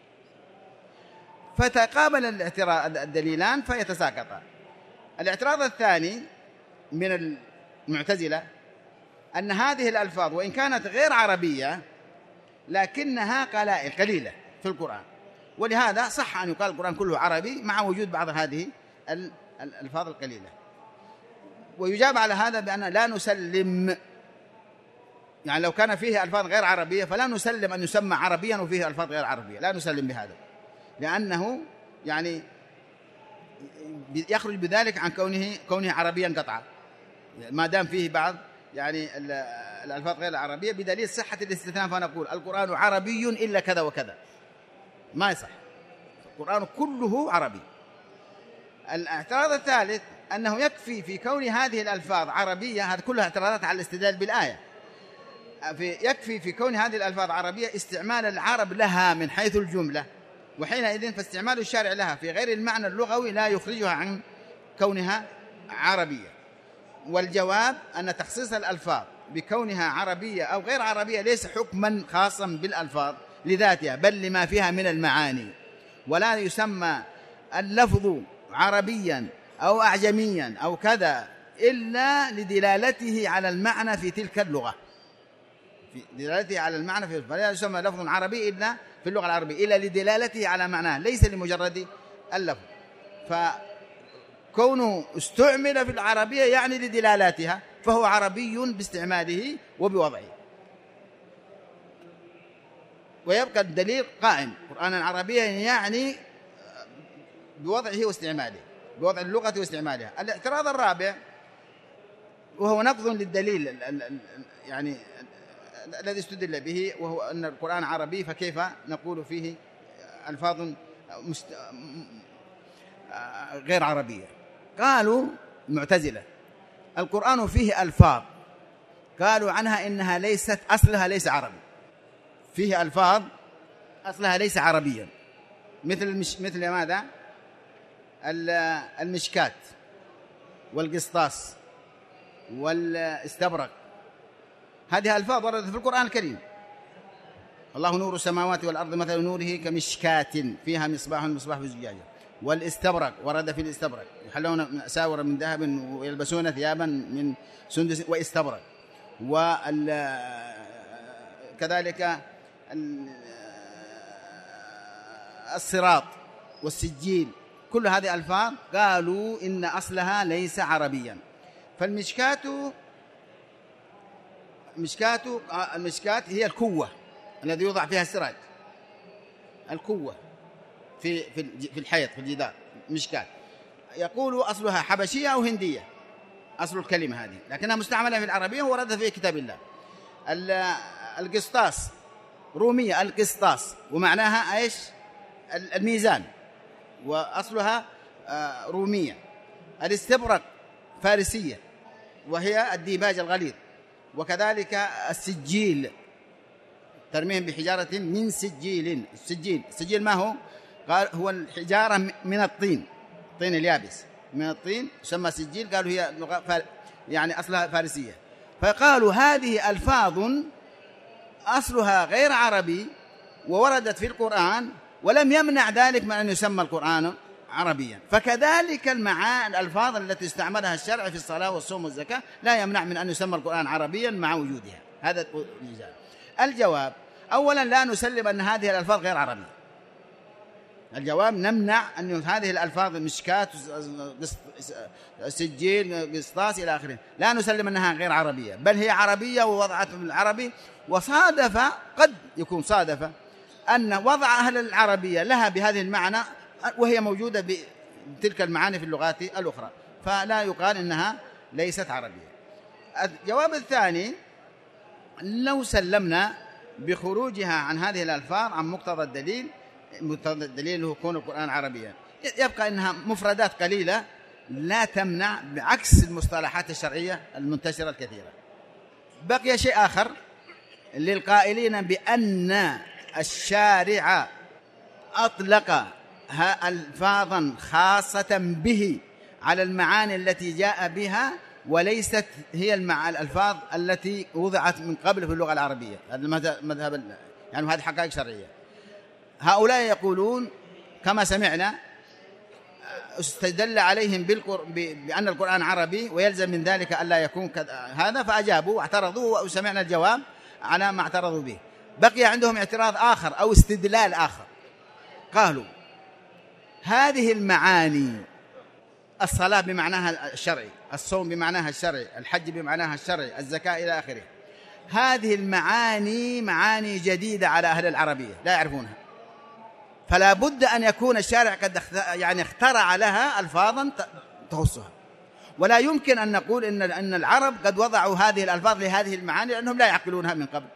فتقابل الاعتراض الدليلان فيتساقطان. الاعتراض الثاني من المعتزلة أن هذه الألفاظ وإن كانت غير عربية لكنها قلائل قليلة في القرآن، ولهذا صح أن يقال القرآن كله عربي مع وجود بعض هذه الألفاظ القليلة. ويجاب على هذا بأن لا نسلم، يعني لو كان فيه ألفاظ غير عربية فلا نسلم أن يسمى عربيا وفيه ألفاظ غير عربية، لا نسلم بهذا، لأنه يعني يخرج بذلك عن كونه كونه عربيا قطعا ما دام فيه بعض يعني الألفاظ غير العربية، بدليل صحة الاستثناء فنقول القرآن عربي إلا كذا وكذا، ما يصح، القرآن كله عربي. الاعتراض الثالث أنه يكفي في كون هذه الألفاظ عربية، هذه كلها اعتراضات على الاستدلال بالآية، في يكفي في كون هذه الألفاظ عربية استعمال العرب لها من حيث الجملة، وحينئذ فاستعمال الشارع لها في غير المعنى اللغوي لا يخرجها عن كونها عربية. والجواب أن تخصيص الألفاظ بكونها عربية أو غير عربية ليس حكما خاصا بالألفاظ لذاتها بل لما فيها من المعاني، ولا يسمى اللفظ عربيا أو أعجميا أو كذا إلا لدلالته على المعنى في تلك اللغة، في دلالته على المعنى في فلا يسمى لفظ عربي إلا في اللغة العربية إلا لدلالته على معناه ليس لمجرد اللفظ. فكونه استعمل في العربية يعني لدلالاتها فهو عربي باستعماله وبوضعه. ويبقى الدليل قائم قرآنا عربيا يعني بوضعه واستعماله، بوضع اللغة واستعمالها. الاعتراض الرابع وهو نقض للدليل يعني الذي استدل به، وهو أن القرآن عربي فكيف نقول فيه ألفاظ مست... غير عربية. قالوا المعتزلة القرآن فيه ألفاظ قالوا عنها إنها ليست أصلها ليس عربي، فيه ألفاظ أصلها ليس عربيا مثل المش... مثل ماذا؟ المشكات والقسطاس والاستبرق، هذه ألفاظ وردت في القرآن الكريم. الله نور السماوات والأرض مثل نوره كمشكات فيها مصباح المصباح في زجاجة. والاستبرق ورد في الاستبرق يحلون أساور من ذهب ويلبسون ثيابا من سندس واستبرق. وكذلك الصراط والسجيل، كل هذه ألفاظ قالوا إن أصلها ليس عربيا. فالمشكات مشكات المشكات هي الكوة الذي يوضع فيها السراج، الكوة في في الحيط في الجدار مشكات. يقول أصلها حبشية أو هندية أصل الكلمة هذه، لكنها مستعملة في العربية ووردت في كتاب الله. القسطاس رومية القسطاس ومعناها إيش؟ الميزان وأصلها رومية. الاستبرق فارسية وهي الديباج الغليظ. وكذلك السجيل ترميهم بحجارة من سجيل. السجيل السجيل ما هو؟ قال هو الحجارة من الطين، الطين اليابس من الطين يسمى سجيل، قالوا هي لغة فار... يعني أصلها فارسية. فقالوا هذه ألفاظ أصلها غير عربي ووردت في القرآن ولم يمنع ذلك من أن يسمى القرآن عربيا، فكذلك المعاني الألفاظ التي استعملها الشرع في الصلاة والصوم والزكاة لا يمنع من أن يسمى القرآن عربيا مع وجودها. هذا الإجابة. الجواب: أولا لا نسلم أن هذه الألفاظ غير عربية. الجواب: نمنع أن هذه الألفاظ مشكات، سجيل، قسطاس إلى آخره، لا نسلم أنها غير عربية، بل هي عربية ووضعت بالعربي. وصادف، قد يكون صادف أن وضع أهل العربية لها بهذه المعنى وهي موجودة بتلك المعاني في اللغات الأخرى، فلا يقال إنها ليست عربية. الجواب الثاني: لو سلمنا بخروجها عن هذه الألفاظ عن مقتضى الدليل، مقتضى الدليل هو كون القرآن عربيا، يبقى إنها مفردات قليلة لا تمنع، بعكس المصطلحات الشرعية المنتشرة الكثيرة. بقي شيء آخر للقائلين بأن الشارع أطلق ألفاظا خاصة به على المعاني التي جاء بها وليست هي الألفاظ التي وضعت من قبل في اللغة العربية. هذا المذهب، يعني هذه حقائق شرعية. هؤلاء يقولون كما سمعنا استدل عليهم بأن القرآن عربي ويلزم من ذلك ألا يكون هذا، فأجابوا واعترضوا وسمعنا الجواب على ما اعترضوا به. بقي عندهم اعتراض آخر أو استدلال آخر. قالوا هذه المعاني، الصلاة بمعناها الشرعي، الصوم بمعناها الشرعي، الحج بمعناها الشرعي، الزكاة إلى آخره، هذه المعاني معاني جديدة على أهل العربية لا يعرفونها، فلا بد أن يكون الشارع قد يعني اخترع لها ألفاظا تخصها، ولا يمكن أن نقول إن أن العرب قد وضعوا هذه الألفاظ لهذه المعاني لأنهم لا يعقلونها من قبل.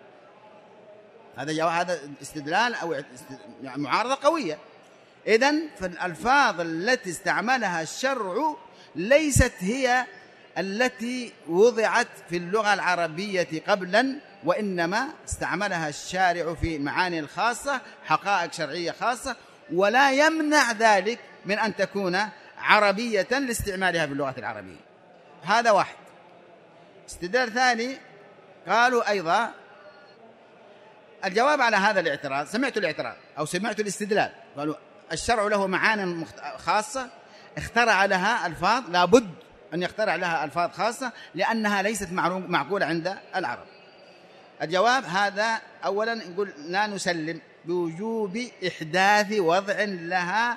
هذا هذا استدلال أو يعني معارضة قوية. إذن فالألفاظ التي استعملها الشرع ليست هي التي وضعت في اللغة العربية قبلا، وإنما استعملها الشارع في معاني الخاصة، حقائق شرعية خاصة، ولا يمنع ذلك من أن تكون عربية لاستعمالها في اللغة العربية. هذا واحد. استدلال ثاني، قالوا أيضا الجواب على هذا الاعتراض، سمعت الاعتراض أو سمعت الاستدلال، قالوا الشرع له معاني خاصة اخترع لها ألفاظ، لابد أن يخترع لها ألفاظ خاصة لأنها ليست معقولة عند العرب. الجواب هذا أولا نقول لا نسلم بوجوب إحداث وضع لها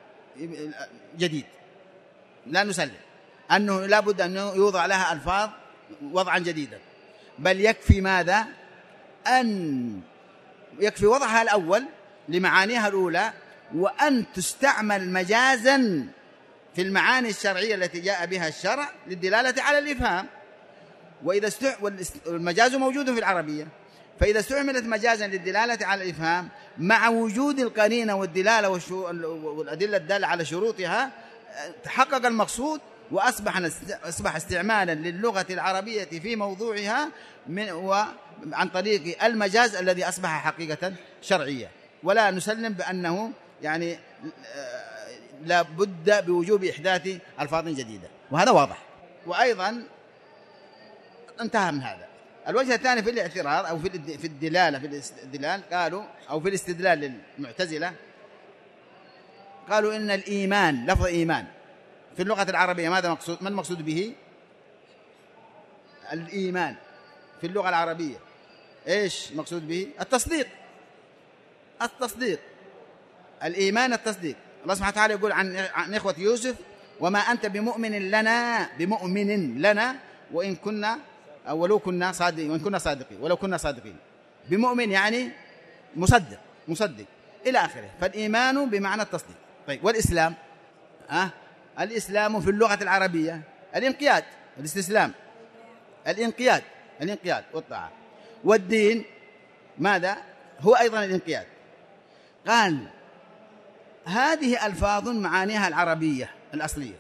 جديد، لا نسلم أنه لابد أن يوضع لها ألفاظ وضعا جديدا، بل يكفي ماذا؟ أن يكفي وضعها الأول لمعانيها الأولى، وأن تستعمل مجازا في المعاني الشرعية التي جاء بها الشرع للدلالة على الإفهام. وإذا استع... والمجاز موجود في العربية، فإذا استعملت مجازا للدلالة على الإفهام مع وجود القرينة والدلالة والشو... والأدلة الدالة على شروطها، تحقق المقصود، وأصبح أصبح استعمالا للغة العربية في موضوعها من وعن طريق المجاز الذي أصبح حقيقة شرعية. ولا نسلم بأنه يعني لا بد بوجوب إحداث ألفاظ جديدة، وهذا واضح. وأيضا انتهى من هذا. الوجه الثاني في الاعتراض أو في في الدلالة في الاستدلال، قالوا أو في الاستدلال للمعتزلة، قالوا إن الإيمان، لفظ إيمان في اللغة العربية ماذا مقصود؟ ما المقصود به؟ الإيمان في اللغة العربية إيش مقصود به؟ التصديق. التصديق الإيمان التصديق. الله سبحانه وتعالى يقول عن عن إخوة يوسف: وما أنت بمؤمن لنا بمؤمن لنا وإن كنا أو ولو كنا صادقين وإن كنا صادقين ولو كنا صادقين. بمؤمن يعني مصدق مصدق إلى آخره. فالإيمان بمعنى التصديق. طيب والإسلام؟ أه؟ الإسلام في اللغة العربية الانقياد، الاستسلام، الانقياد الانقياد والطاعة. والدين ماذا؟ هو أيضا الانقياد. قال هذه ألفاظ معانيها العربية الأصلية،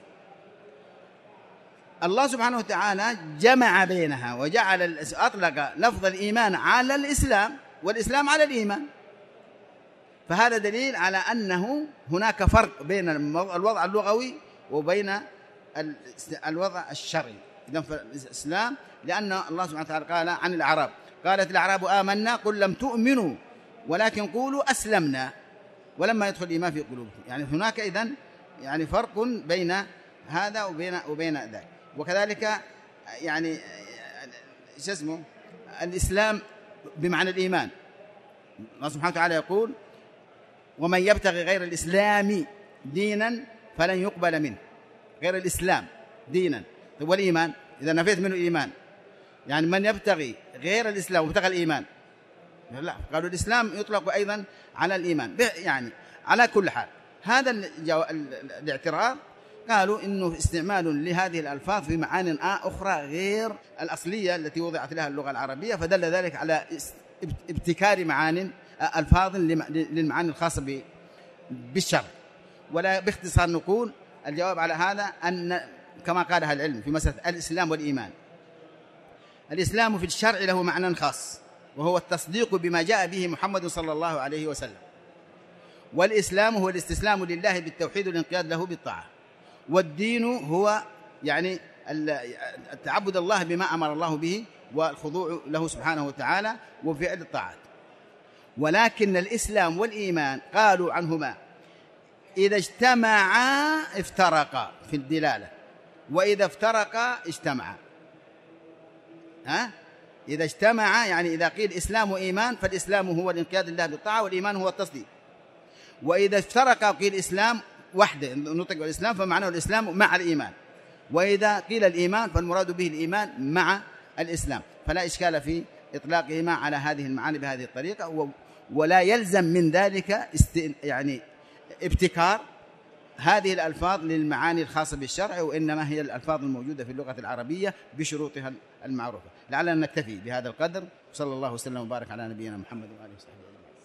الله سبحانه وتعالى جمع بينها وجعل أطلق لفظ الإيمان على الإسلام والإسلام على الإيمان، فهذا دليل على أنه هناك فرق بين الوضع اللغوي وبين الوضع الشرعي. إذن فالإسلام، لأن الله سبحانه وتعالى قال عن الأعراب: قالت الأعراب آمنا قل لم تؤمنوا ولكن قولوا أسلمنا ولما يدخل الإيمان في قلوبكم. يعني هناك إذن يعني فرق بين هذا وبين وبين ذاك. وكذلك يعني ايش اسمه الإسلام بمعنى الإيمان. الله سبحانه وتعالى يقول: ومن يبتغي غير الإسلام دينا فلن يقبل منه. غير الإسلام دينا. طيب والإيمان؟ إذا نفيت منه الإيمان، يعني من يبتغي غير الإسلام وابتغى الإيمان، لا، قالوا الإسلام يطلق أيضا على الإيمان. يعني على كل حال هذا الاعتراض قالوا إنه استعمال لهذه الألفاظ في معان أخرى غير الأصلية التي وضعت لها اللغة العربية، فدل ذلك على ابتكار معان ألفاظ للمعاني الخاصة بالشرع. ولا باختصار نقول الجواب على هذا أن كما قال أهل العلم في مسألة الإسلام والإيمان: الإسلام في الشرع له معنى خاص، وهو التصديق بما جاء به محمد صلى الله عليه وسلم. والإسلام هو الاستسلام لله بالتوحيد والانقياد له بالطاعة. والدين هو يعني التعبد الله بما أمر الله به والخضوع له سبحانه وتعالى وفعل الطاعات. ولكن الإسلام والإيمان قالوا عنهما: إذا اجتمعا افترقا في الدلالة، وإذا افترقا اجتمعا. ها؟ إذا اجتمعا يعني إذا قيل إسلام وإيمان فالإسلام هو الانقياد لله بالطاعة والإيمان هو التصديق. وإذا افترقا وقيل إسلام وحده نطق الإسلام فمعناه الإسلام مع الإيمان. وإذا قيل الإيمان فالمراد به الإيمان مع الإسلام. فلا إشكال في إطلاقهما على هذه المعاني بهذه الطريقة، ولا يلزم من ذلك است... يعني ابتكار هذه الألفاظ للمعاني الخاصة بالشرع، وإنما هي الألفاظ الموجودة في اللغة العربية بشروطها المعروفة. لعلنا نكتفي بهذا القدر. صلى الله وسلم وبارك على نبينا محمد وآله وصحبه.